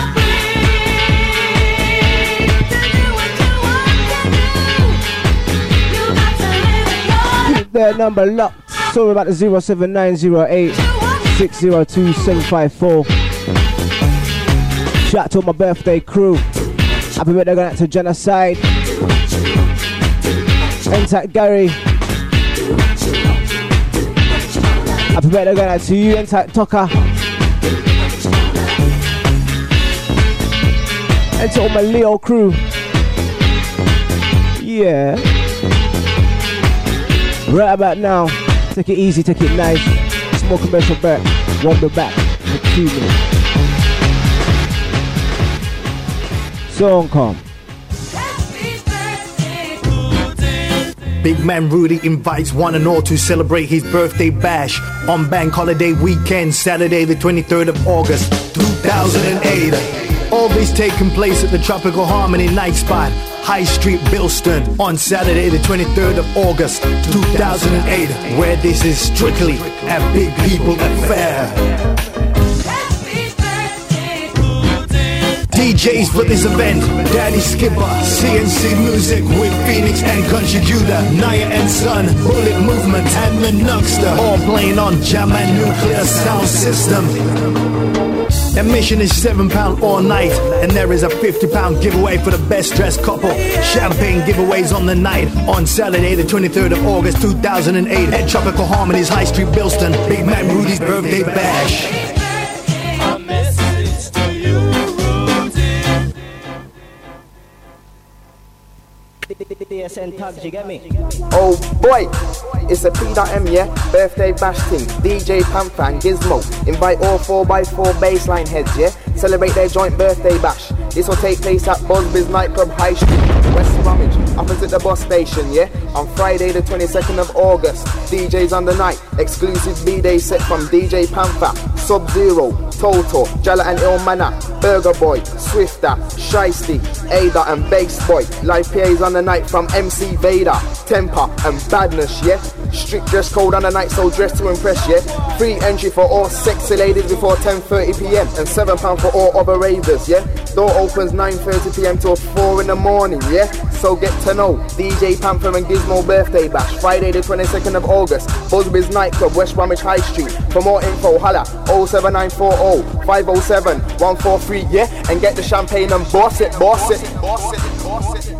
Keep their number locked. Sorry about the zero seven nine zero eight six zero two seven five four. Shout out to my birthday crew. Happy birthday going out to Genocide. Intact Gary. Happy birthday going out to you, Intact Tucker. And to all my Leo crew. Yeah. Right about now. Take it easy, take it nice. Small commercial break. Won't be back for two minutes. Song come. Big man Rudy invites one and all to celebrate his birthday bash on bank holiday weekend, Saturday the twenty-third of August, two thousand eight. All this taking place at the Tropical Harmony Night Spot, High Street, Bilston, on Saturday the twenty-third of August, two thousand eight, where this is strictly a big people affair. D Js for this event, Daddy Skipper, C N C Music with Phoenix and Country Judah, Naya and Son, Bullet Movement and Minuxter, all playing on Jam and Nuclear Sound System. Admission is seven pounds all night, and there is a fifty pound giveaway for the best dressed couple. Champagne giveaways on the night on Saturday the twenty-third of August two thousand eight at Tropical Harmony's High Street, Bilston. Big man Rudy's birthday bash. Oh boy, it's a P.M, yeah, birthday bash thing. D J Panther and Gizmo invite all four by four baseline heads, yeah, celebrate their joint birthday bash. This will take place at Busby's Nightclub, High Street, West Bromwich, opposite the bus station, yeah, on Friday the twenty-second of August. D Js on the night, exclusive B-Day set from D J Panther, Sub-Zero, Toto, Jala and Ilmana, Burger Boy, Swifter, Shiesty, Ada and Bass Boy. Live P As on the night from M C Vader, Temper and Badness, yeah. Strict dress code on the night, so dress to impress, yeah. Free entry for all sexy ladies before ten thirty p m and seven pounds for all other ravers, yeah. Door opens nine thirty p m till four in the morning, yeah. So get to know D J Panther and Gizmo birthday bash, Friday the twenty-second of August, Busby's Nightclub, West Bromwich High Street. For more info, holla oh seven nine four oh five oh seven one four three, yeah. And get the champagne and boss it, boss it, boss it, boss it.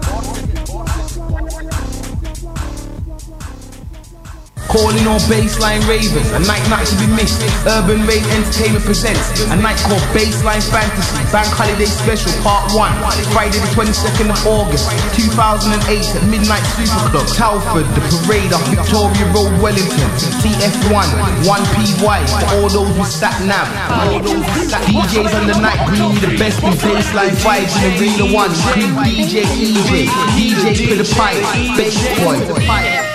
Calling all baseline ravers, a night not to be missed. Urban Rave Entertainment presents a night called Baseline Fantasy, Bank Holiday Special Part one, Friday the twenty-second of August, two thousand eight at Midnight Super Club, Telford, The Parade off Victoria Road, Wellington, T F one, one P Y, for all those with sat nav. D Js on the night bringing you the best in baseline vibes in the regular one, include D J E J, D J for the pipe, Bass Boy.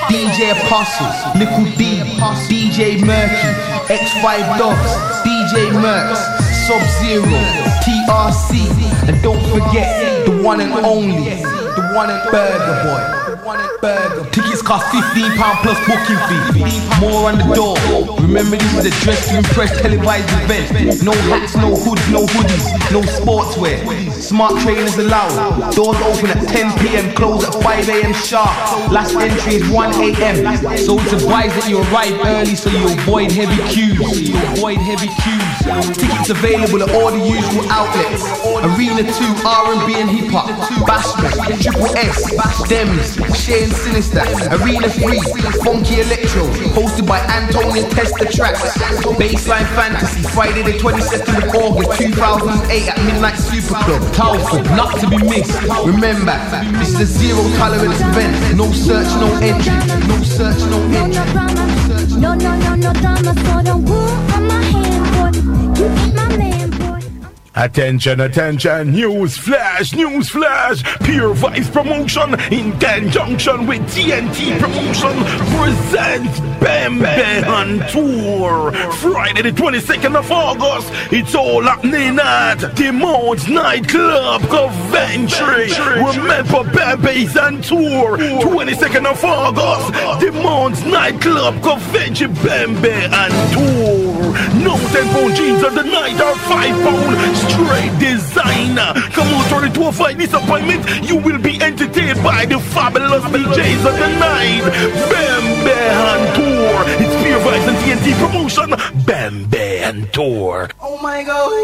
D J Apostle, Nickel D, D J Murky, X five Dogs, D J Mercs, Sub-Zero, T R C, and don't forget the one and only, the one and Burger Boy. Tickets cost fifteen pounds plus booking fee. More on the door. Remember, this is a dress to impress televised event. No hats, no hoods, no hoodies, no sportswear. Smart trainers allowed. Doors open at ten p.m, close at five a.m. sharp. Last entry is one a.m. So it's advised that you arrive early so you avoid heavy queues. You avoid heavy queues. Tickets available at all the usual outlets. Arena two, R and B and hip hop. Bashment, Triple S, Dems, Shay and Sinister, Arena three, Funky Electro, hosted by Antonio Testa Tracks, Baseline Fantasy, Friday the twenty-second of August two thousand eight at Midnight Super Club, Telford, not to be missed. Remember, this is a zero tolerance event, no search, no entry, no search, no entry. No, no, no, no drama, so don't pull on my hand, boy. You ain't my man, boy. Attention, attention, news flash, news flash. Pure Vibes Promotion in conjunction with T N T Promotion presents Bam Bam Tour. Friday the twenty-second of August, it's all happening at the Mount Nightclub Coventry. Remember Bam Bam Tour, twenty-second of August, the Mount Nightclub Coventry Bam Bam Tour. No ten pound jeans of the night or five pound straight designer. Come on, turn it to a fight disappointment. You will be entertained by the fabulous D Js of the night. Bam Bam Tour. It's Pure Vibes and T N T Promotion. Bam Bam Tour. Oh my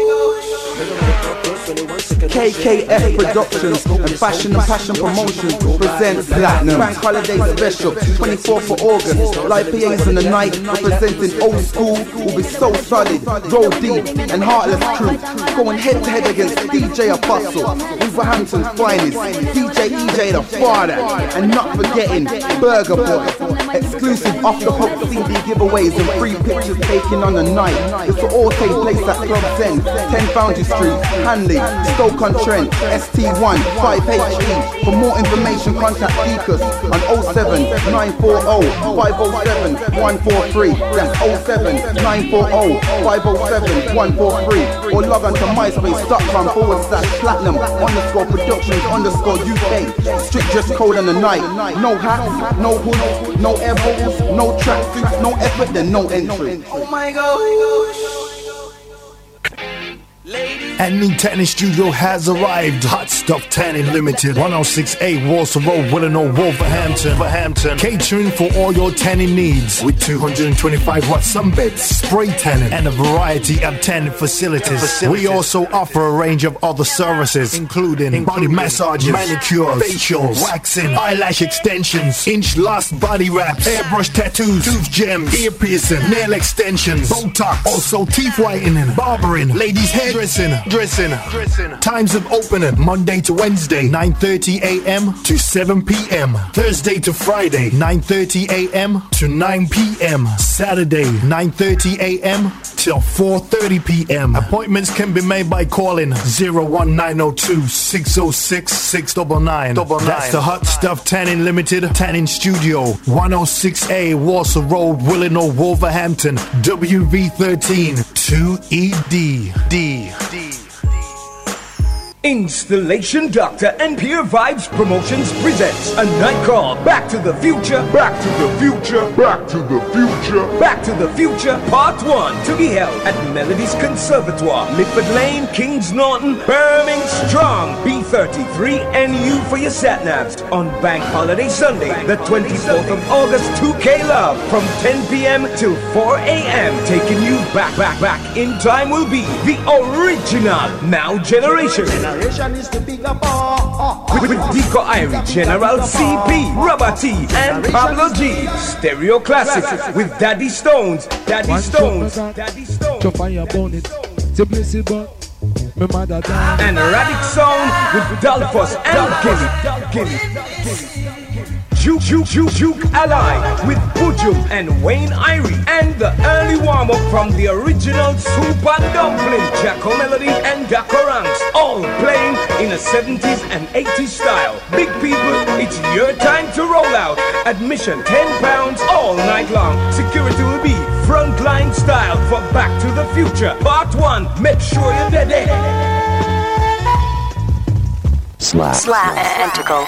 gosh. K K F Productions and Fashion and Passion Promotions presents Platinum Bank Holiday Special, twenty-fourth of August. Live P As on the night representing Old School will be so solid, Roll Deep and Heartless Crew going head to head against D J Apostle, Wolverhampton's finest, D J E J the Father, and not forgetting Burger Boy. Exclusive off the hook C D giveaways and free pictures taken on the night. This will all take place at Club ten, ten Foundry Street, Hanley, Stoke-on-Trent, S T one five H E. For more information, contact Deacus on oh seven nine four oh five oh seven one four three. That's oh seven nine four oh five oh seven one four three. Or log on to myspace.com forward slash platinum underscore productions underscore U K. Strict dress code on the night. No hats, no hoods, no elbows, no tracksuits, no effort, then no entry. Oh my gosh. And new tanning studio has arrived. Hot Stuff Tanning Limited, one oh six A Walsall Road, Willenhall, Wolverhampton. Wolverhampton. Catering for all your tanning needs with two hundred twenty-five watt sunbeds, spray tanning, and a variety of tanning facilities. facilities. We also offer a range of other services, including, including body massages, manicures, facials, waxing, eyelash extensions, inch-last body wraps, airbrush tattoos, tooth gems, ear piercing, nail extensions, Botox, also teeth whitening, barbering, ladies' hairdressing. Dressing. Dressing. Times of opening Monday to Wednesday nine thirty a.m. to seven p.m. Thursday to Friday nine thirty a.m. to nine p.m. Saturday nine thirty a.m. till four thirty p.m. Appointments can be made by calling zero one nine oh two six oh six six nine nine. That's the Hot Stuff Tanning Limited Tanning Studio, one oh six A Walsall Road, Willenhall, Wolverhampton, W V thirteen two E D. D. D. Installation Doctor and Pure Vibes Promotions presents a night called Back to the Future, Back to the Future, Back to the Future, Back to the Future Part one, to be held at Melody's Conservatoire, Mitford Lane, Kings Norton, Birmingham Strong, B thirty-three N U for your sat-navs on Bank Holiday Sunday, the twenty-fourth of August, two K Love, from ten p.m. till four a.m. Taking you back, back, back in time will be the original Now Generation. Is the bigger ball. With, with Dico Irie, General C P, Rubber T, and Pablo G. Stereo Classics with Daddy Stones, Daddy Stones, Daddy Stones. To fire bonnet, to place it back. My mother died. And Radic Sound with Dalfos and Gilly. Juke, Juke, Juke, Juke Ally with Pujum and Wayne Irie. And the early warm-up from the original Super Dumpling, Jacko Melody and Daco Ranks, all playing in a seventies and eighties style. Big people, it's your time to roll out. Admission ten pounds all night long. Security will be frontline style for Back to the Future. Part one, make sure you're there. Slap. Slap and Tickle.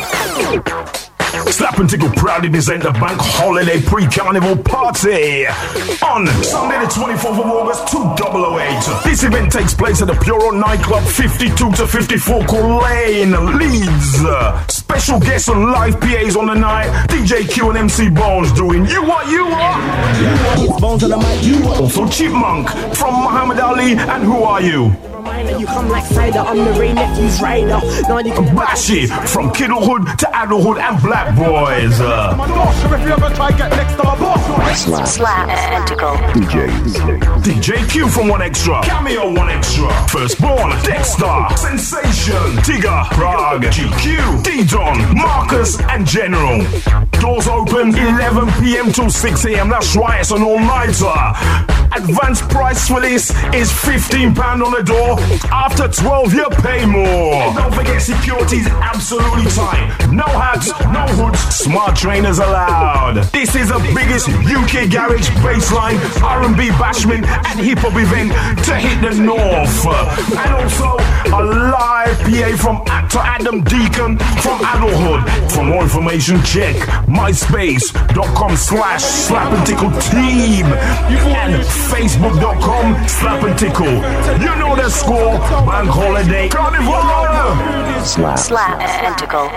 Slap and Tickle proudly present the Bank Holiday Pre-Carnival Party on Sunday the twenty-fourth of August two thousand eight. This event takes place at the Puro Nightclub, fifty-two to fifty-four Cool Lane, Leeds. Special guests and live P As on the night, D J Q and M C Bones doing You What You Are. It's Bones on the mic, you are. Also Chipmunk from Muhammad Ali and Who Are You? You come like cider, I'm the Ray Nephew's rider. Bashi from Kiddlehood to Addlehood and Black Boys. Uh, if you ever try get next to my boss. Slap. Slap and Tickle. D Js. D J Q from One Extra. Cameo One Extra. Firstborn, Dexter, Sensation, Tigger, Prague, G Q, D-Don, Marcus and General. Doors open eleven p.m. till six a.m. That's right, it's an all-nighter. Advance price for this is fifteen pounds on the door. After twelve, you pay more. And don't forget, security's absolutely tight. No hats, no hoods, smart trainers allowed. This is the biggest U K garage, bassline, R and B bashment and hip-hop event to hit the north. And also a live P A from actor Adam Deacon from Addlehood. For more information, check myspace.com slash slap and tickle team and facebook.com slap and tickle. You know the score. Bank Holiday Carnival. Slap. Slap and Tickle.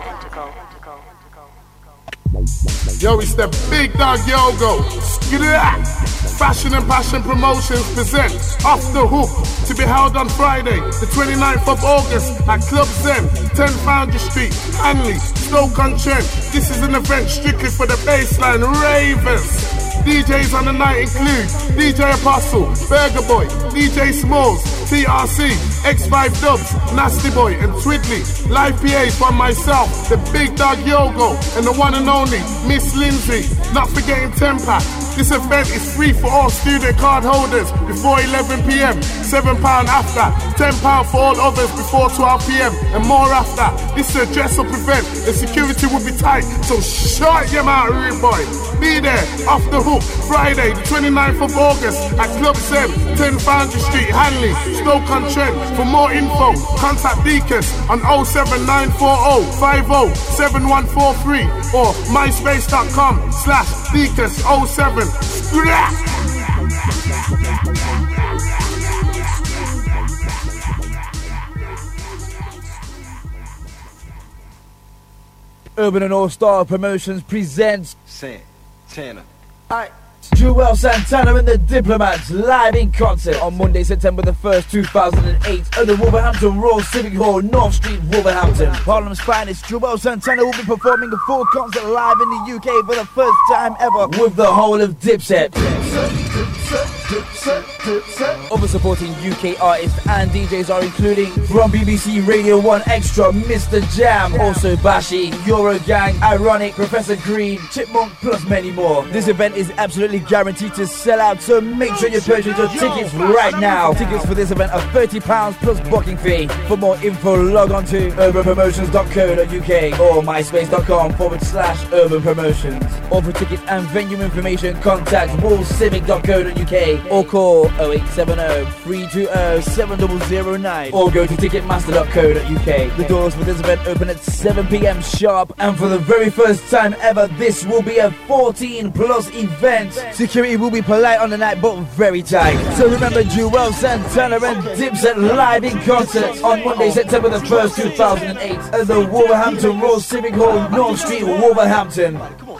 Yo, it's the Big Dog Yogo. Skidda! Fashion and Passion Promotions presents Off the Hook to be held on Friday, the twenty-ninth of August at Club Zen, ten Foundry Street, Hanley, Stoke-on-Trent. This is an event strictly for the baseline ravers. D Js on the night include D J Apostle, Burger Boy, D J Smalls, T R C, X five Dubs, Nasty Boy and Twiddly. Live P As from myself, the Big Dog Yogo and the one and only Miss Lindsay. Not forgetting Tempa. This event is free for all student card holders before eleven p.m, seven pounds after, ten pounds for all others before twelve p.m, and more after. This is a dress-up event. The security will be tight, so shut your mouth, rude boy. Be there, Off the Hook, Friday, the twenty-ninth of August at Club Zen, ten Foundry Street, Hanley, Stoke-on-Trent. For more info, contact Deacus on oh seven nine four oh five oh seven one four three or myspace.com slash Deacus oh seven. Urban and All-Star Promotions presents Santana. Alright. Joel Santana and the Diplomats live in concert on Monday, September the first, two thousand eight at the Wolverhampton Royal Civic Hall, North Street, Wolverhampton. Parliament's finest, Joel Santana will be performing a full concert live in the U K for the first time ever with the whole of Dipset. Other supporting U K artists and D Js are including from B B C Radio one Extra, Mister Jam, also Bashi, Eurogang, Ironic, Professor Green, Chipmunk, plus many more. This event is absolutely guaranteed to sell out, so make sure you purchase your tickets right now. Tickets for this event are thirty pounds plus booking fee. For more info, log on to urban promotions dot co dot U K or myspace.com forward slash urban promotions. Or for tickets and venue information, contact wallcivic dot co dot U K or call oh eight seven oh, three two oh, seven zero zero nine or go to ticketmaster dot co dot U K. The doors for this event open at seven p.m. sharp, and for the very first time ever, this will be a fourteen plus event. Security will be polite on the night but very tight. So remember, Joel Santana and Dipset live in concert on Monday, September the first, two thousand eight at the Wolverhampton Royal Civic Hall, North Street, Wolverhampton.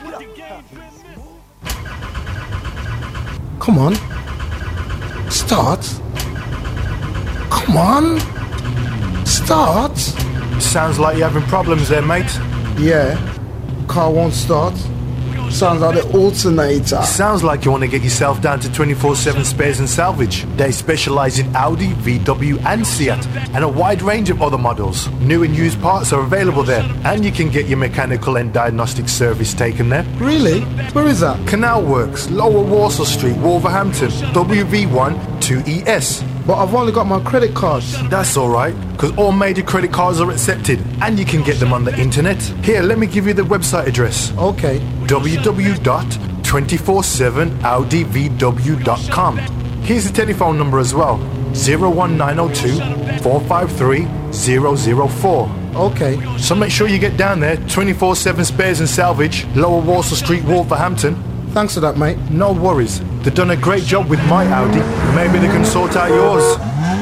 Come on. Start. Come on. Start. Sounds like you're having problems there, mate. Yeah. Car won't start. Sounds like the alternator. Sounds like you want to get yourself down to twenty-four seven Spares and Salvage. They specialise in Audi, V W and Seat, and a wide range of other models. New and used parts are available there, and you can get your mechanical and diagnostic service taken there. Really? Where is that? Canal Works, Lower Warsaw Street, Wolverhampton, W V one two E S. But I've only got my credit cards. That's alright, because all major credit cards are accepted, and you can get them on the internet. Here, let me give you the website address. Okay. w w w dot two four seven audi v w dot com. Here's the telephone number as well, zero one nine zero two, four five three, zero zero four. Okay. So make sure you get down there, twenty-four seven Spares and Salvage, Lower Warsaw Street, Wolverhampton. Thanks for that, mate. No worries. They've done a great job with my Audi. Maybe they can sort out yours.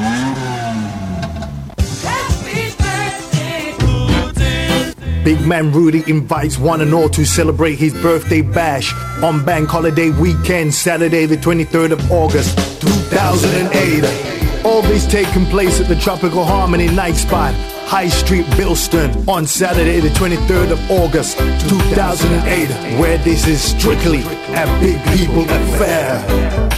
Big man Rudy invites one and all to celebrate his birthday bash on Bank Holiday weekend, Saturday the twenty-third of August, two thousand eight. All this taking place at the Tropical Harmony Night Spot, High Street, Bilston, on Saturday the twenty-third of August, two thousand eight, where this is strictly a big people affair.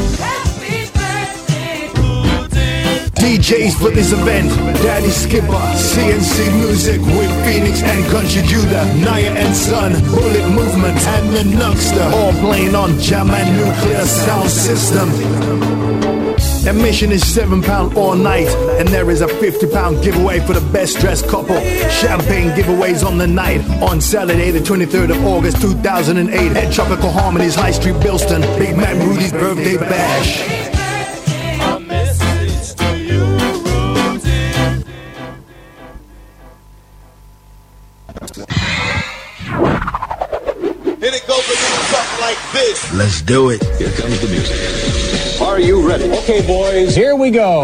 D Js for this event, Daddy Skipper, C N C Music with Phoenix and Country Judah, Naya and Son, Bullet Movement and the Nuxter, all playing on Jam and Nuclear Sound System. Admission is seven pounds all night, and there is a fifty pounds giveaway for the best dressed couple. Champagne giveaways on the night on Saturday the twenty-third of August two thousand eight at Tropical Harmonies, High Street, Bilston. Big man Rudy's birthday bash. Here it goes with something like this. Let's do it. Here comes the music. Are you ready? Okay, boys, here we go.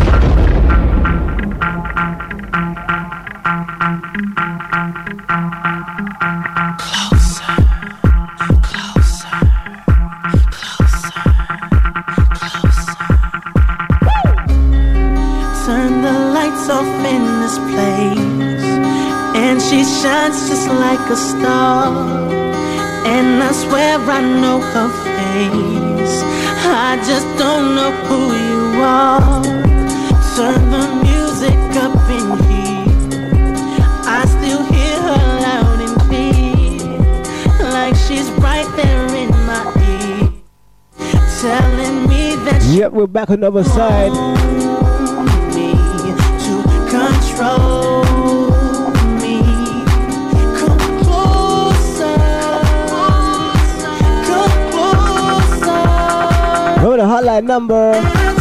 Turn the lights off in this place, and she shines just like a star. And I swear I know her face, I just don't know who you are. Turn the music up in here, I still hear her loud and clear, like she's right there in my ear, telling me that she Yep, we're back on the other side. me to control. Remember the hotline number.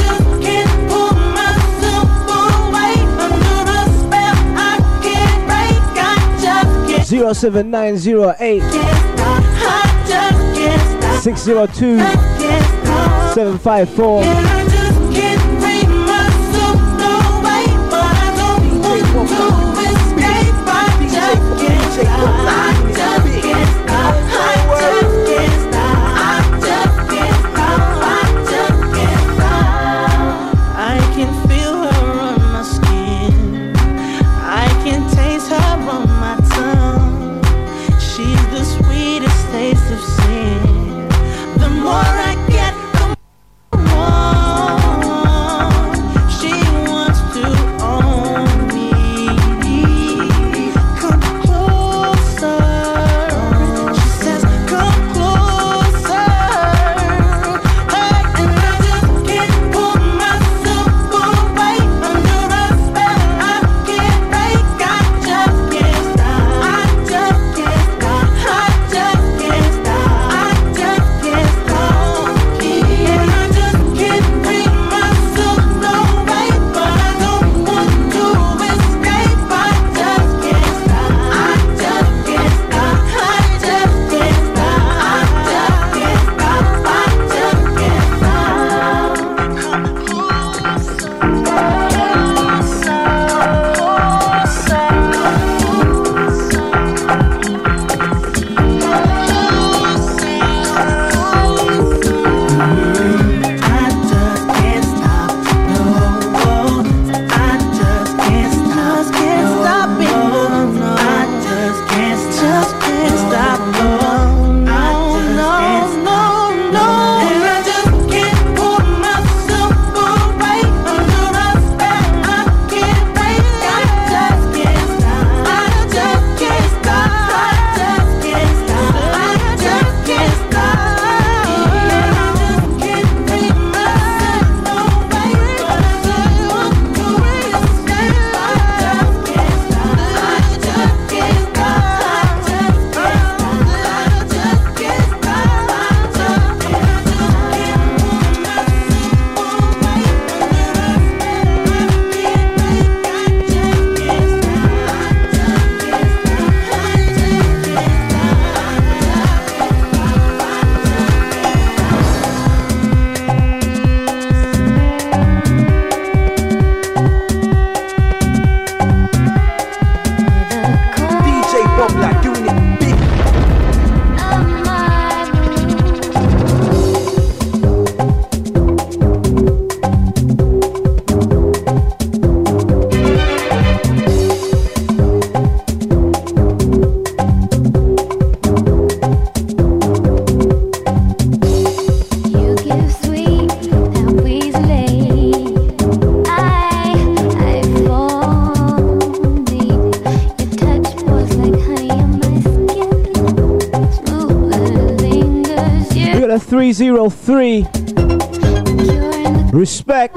Zero seven nine zero eight six zero two seven five four. Area three oh three. Respect.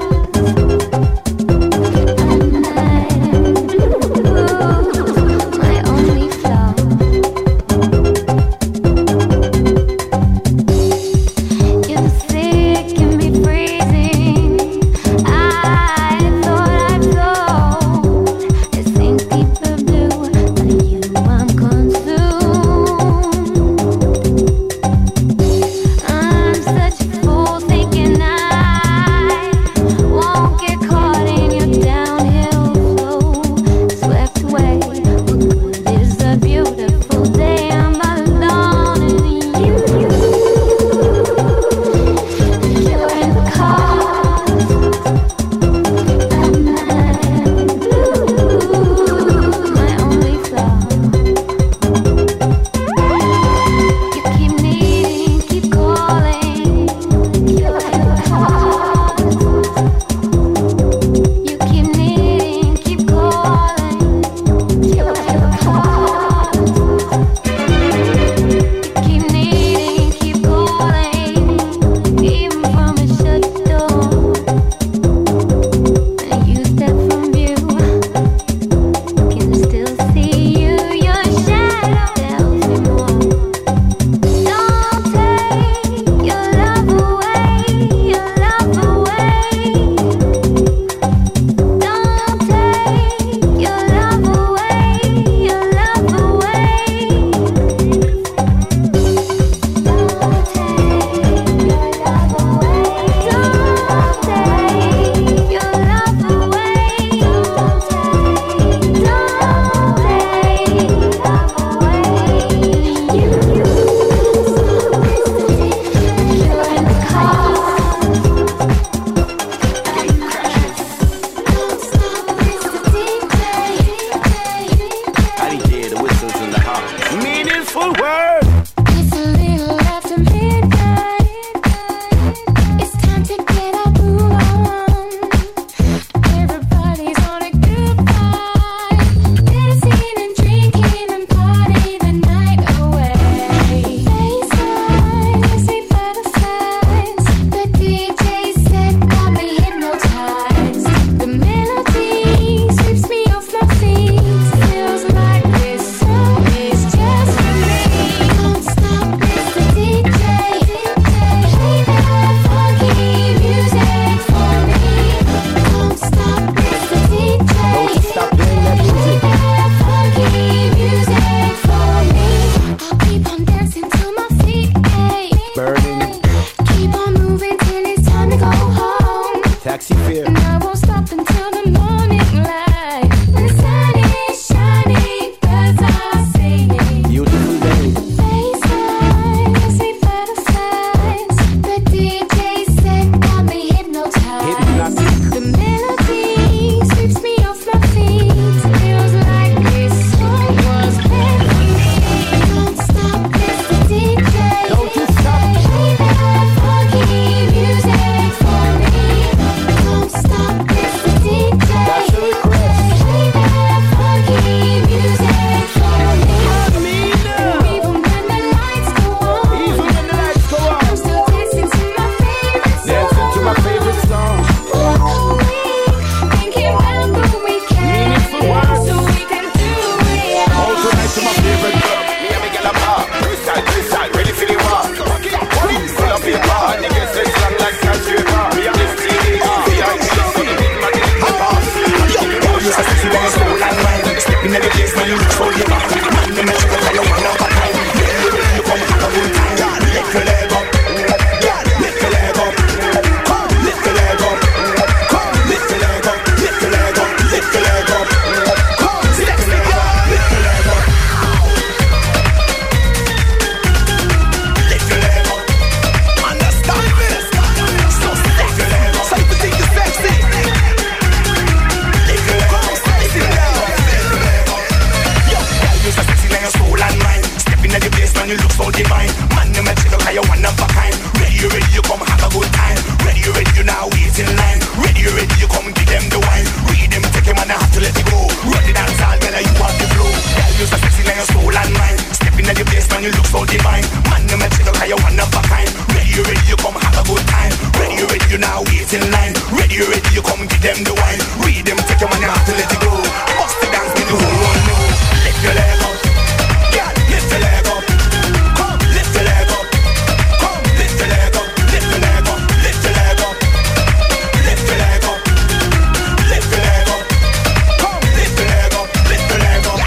you ready, you come have a good time. Ready, you ready, you now wait in line. Ready, you ready, you come give them the wine. Read them, take your money out to let it go. Bust the dance, make the whole world know. Lift your leg up, yeah, lift your leg up. Come, lift your leg up. Come, lift your leg up, lift your leg up, lift your leg up. Lift your leg up, lift your leg up. Come, lift your leg up, lift your leg up.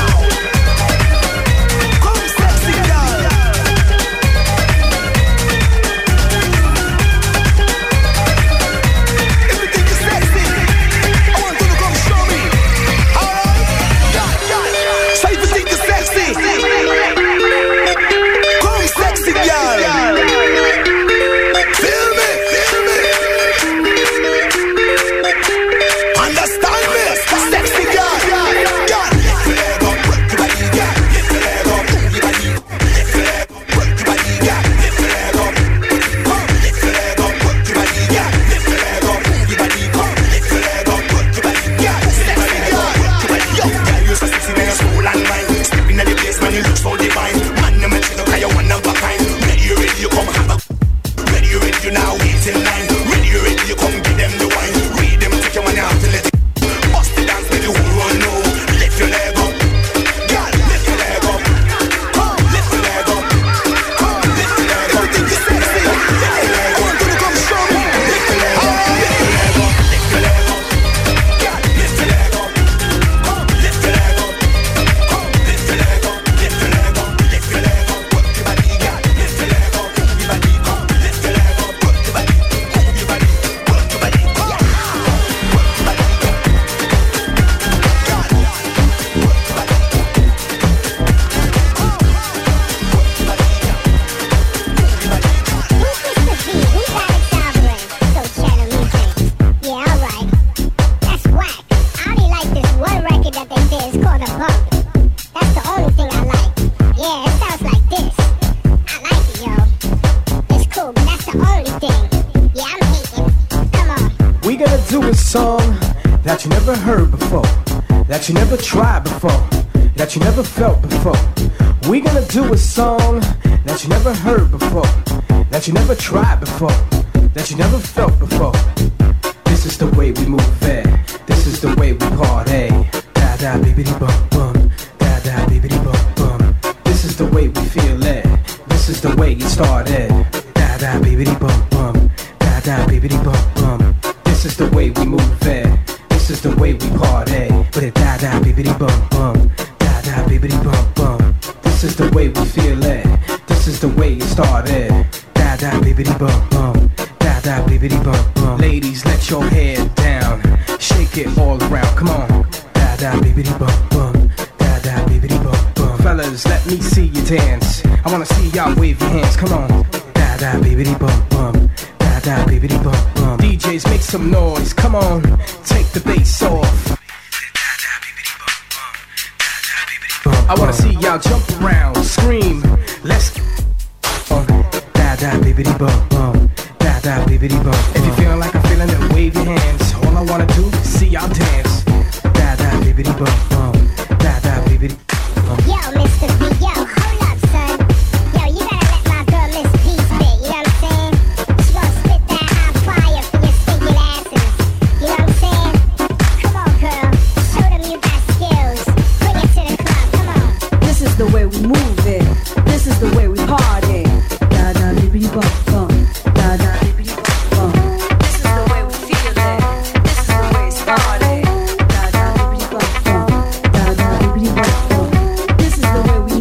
Come, sexy girl. If you think you're sexy, I want you to come show me. Alright? So if you think you're sexy, come sexy girl. Feel me, feel me. Understand me, sexy girl. Girl, lift your leg up, work your body, girl. Lift your leg up, move your body. Lift your leg up, work your body, girl. Lift your leg up. Come, lift your leg up, work your body, girl. Lift your leg up, move your body. Come, lift your leg up, work your body, girl. Sexy girl, work your body. Yo, girl, you so sexy when you slow and wine. Stepping at the place, man, you look so divine. Man, you make you look like you one of a kind. Ready, you ready, you come have a. Ready, you ready, you now wait in line. Ready, you ready, you come give them the wine. Read them, take your money out to let it. Bust the dance, make the whole world know. Lift your leg up, girl, lift your leg up. Come, lift your leg up. Come, lift your leg up. If you think you're sexy, lift your leg up. I want you to come show me. Lift your leg up, lift your leg up, lift your leg up. Girl, lift your leg up. Come, lift your leg up. Come, lift your leg up, lift your leg up, lift your leg up. Work your body, girl, lift your leg up, move your body. Come, lift your leg up, work your body, move your body, work your body. Come, work your body, girl. We gonna do a song that you never heard before, that you never tried before, that you never felt before. We gonna do a song that you never heard before, that you never tried before, that you never felt before. This is the way we move it. This is the way we party. Da da bibbidi bum bum. Da da bibbidi bum bum. This is the way we feel it. This is the way it started. Da da bibbidi bum bum. Da da bibbidi bum bum. This is the way we move it. This is the way we party. But it da da bibbidi bum bum. Da da bibbidi bum bum. This is the way we feel it. This is the way it started. Da da bibbidi bum bum. Da da bibbidi bum bum. Ladies, let your head down. Shake it all around. Come on. Da da bibbidi bum bum. Da da bibbidi bum bum. Fellas, let me see you dance. I wanna see y'all wave your hands. Come on. Da da bibbidi bum bum. Da da bibbidi bum bum. D Js, make some noise. Come on. Take the bass off. I wanna see y'all jump around, scream. Let's uh, da da bibbidi bum bum. Da da bibbidi bum. If you feeling like I'm feeling it, wave your hands. All I wanna do is see y'all dance. Da da bibbidi bum bum. Da da bibbidi bum. Yo, Mister B, yo, hold up, son. Yo, you gotta let my girl Miss P spit, you know what I'm saying? She gon' spit that hot fire for your stinking asses. You know what I'm saying? Come on, girl. Show them you got skills. Bring it to the club, come on. This is the way we move it. This is the way we party. Da da bibbidi bum bum. Da da bibbidi bum bum. This is the way we feel it. This is the way it started. Da da bibbidi bum bum. Da da bibbidi bum bum. This is the way we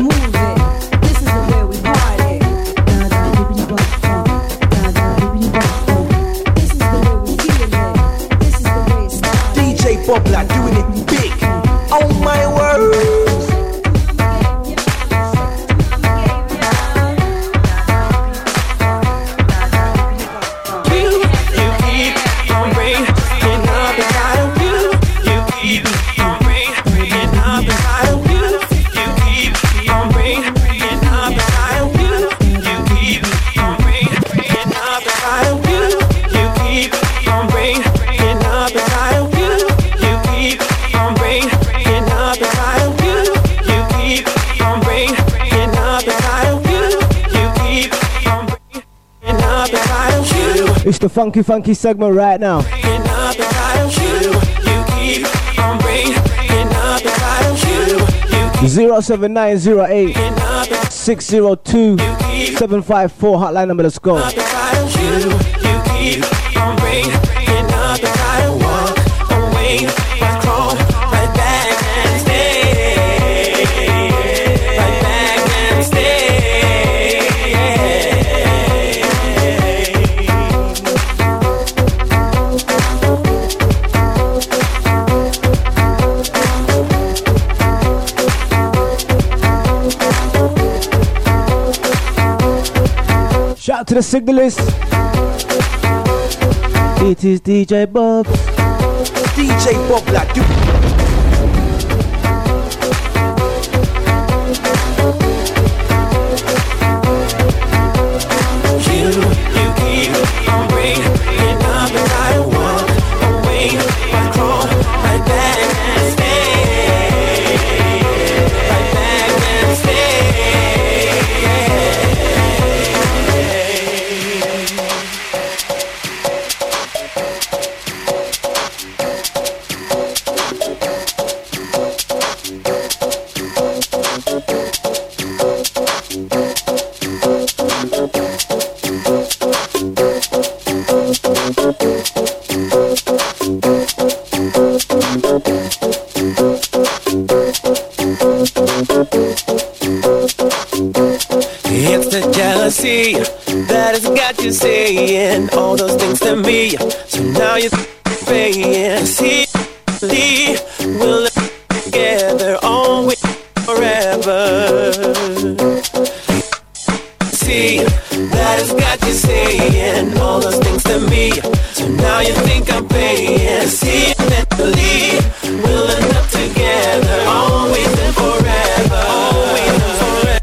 It's the funky, funky segment right now. Zero seven nine zero eight six zero two seven five four hotline number. Let's go. Shout out to the signalist. It is D J Bob. D J Bob like you. You, you keep on bringing up and I walk away. I crawl right back and stay. Right back and stay. It's the jealousy that has got you saying all those things to me. So now you're paying. See, we'll live together always forever. See, that has got you saying all those things to me. So now you think I'm paying. See, mentally, we'll end up together always and forever. Always and forever.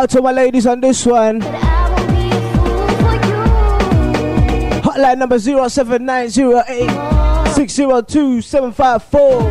out to my ladies on this one. Hotline number zero seven nine zero eight six zero two seven five four.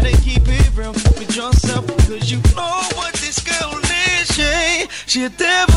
She a devil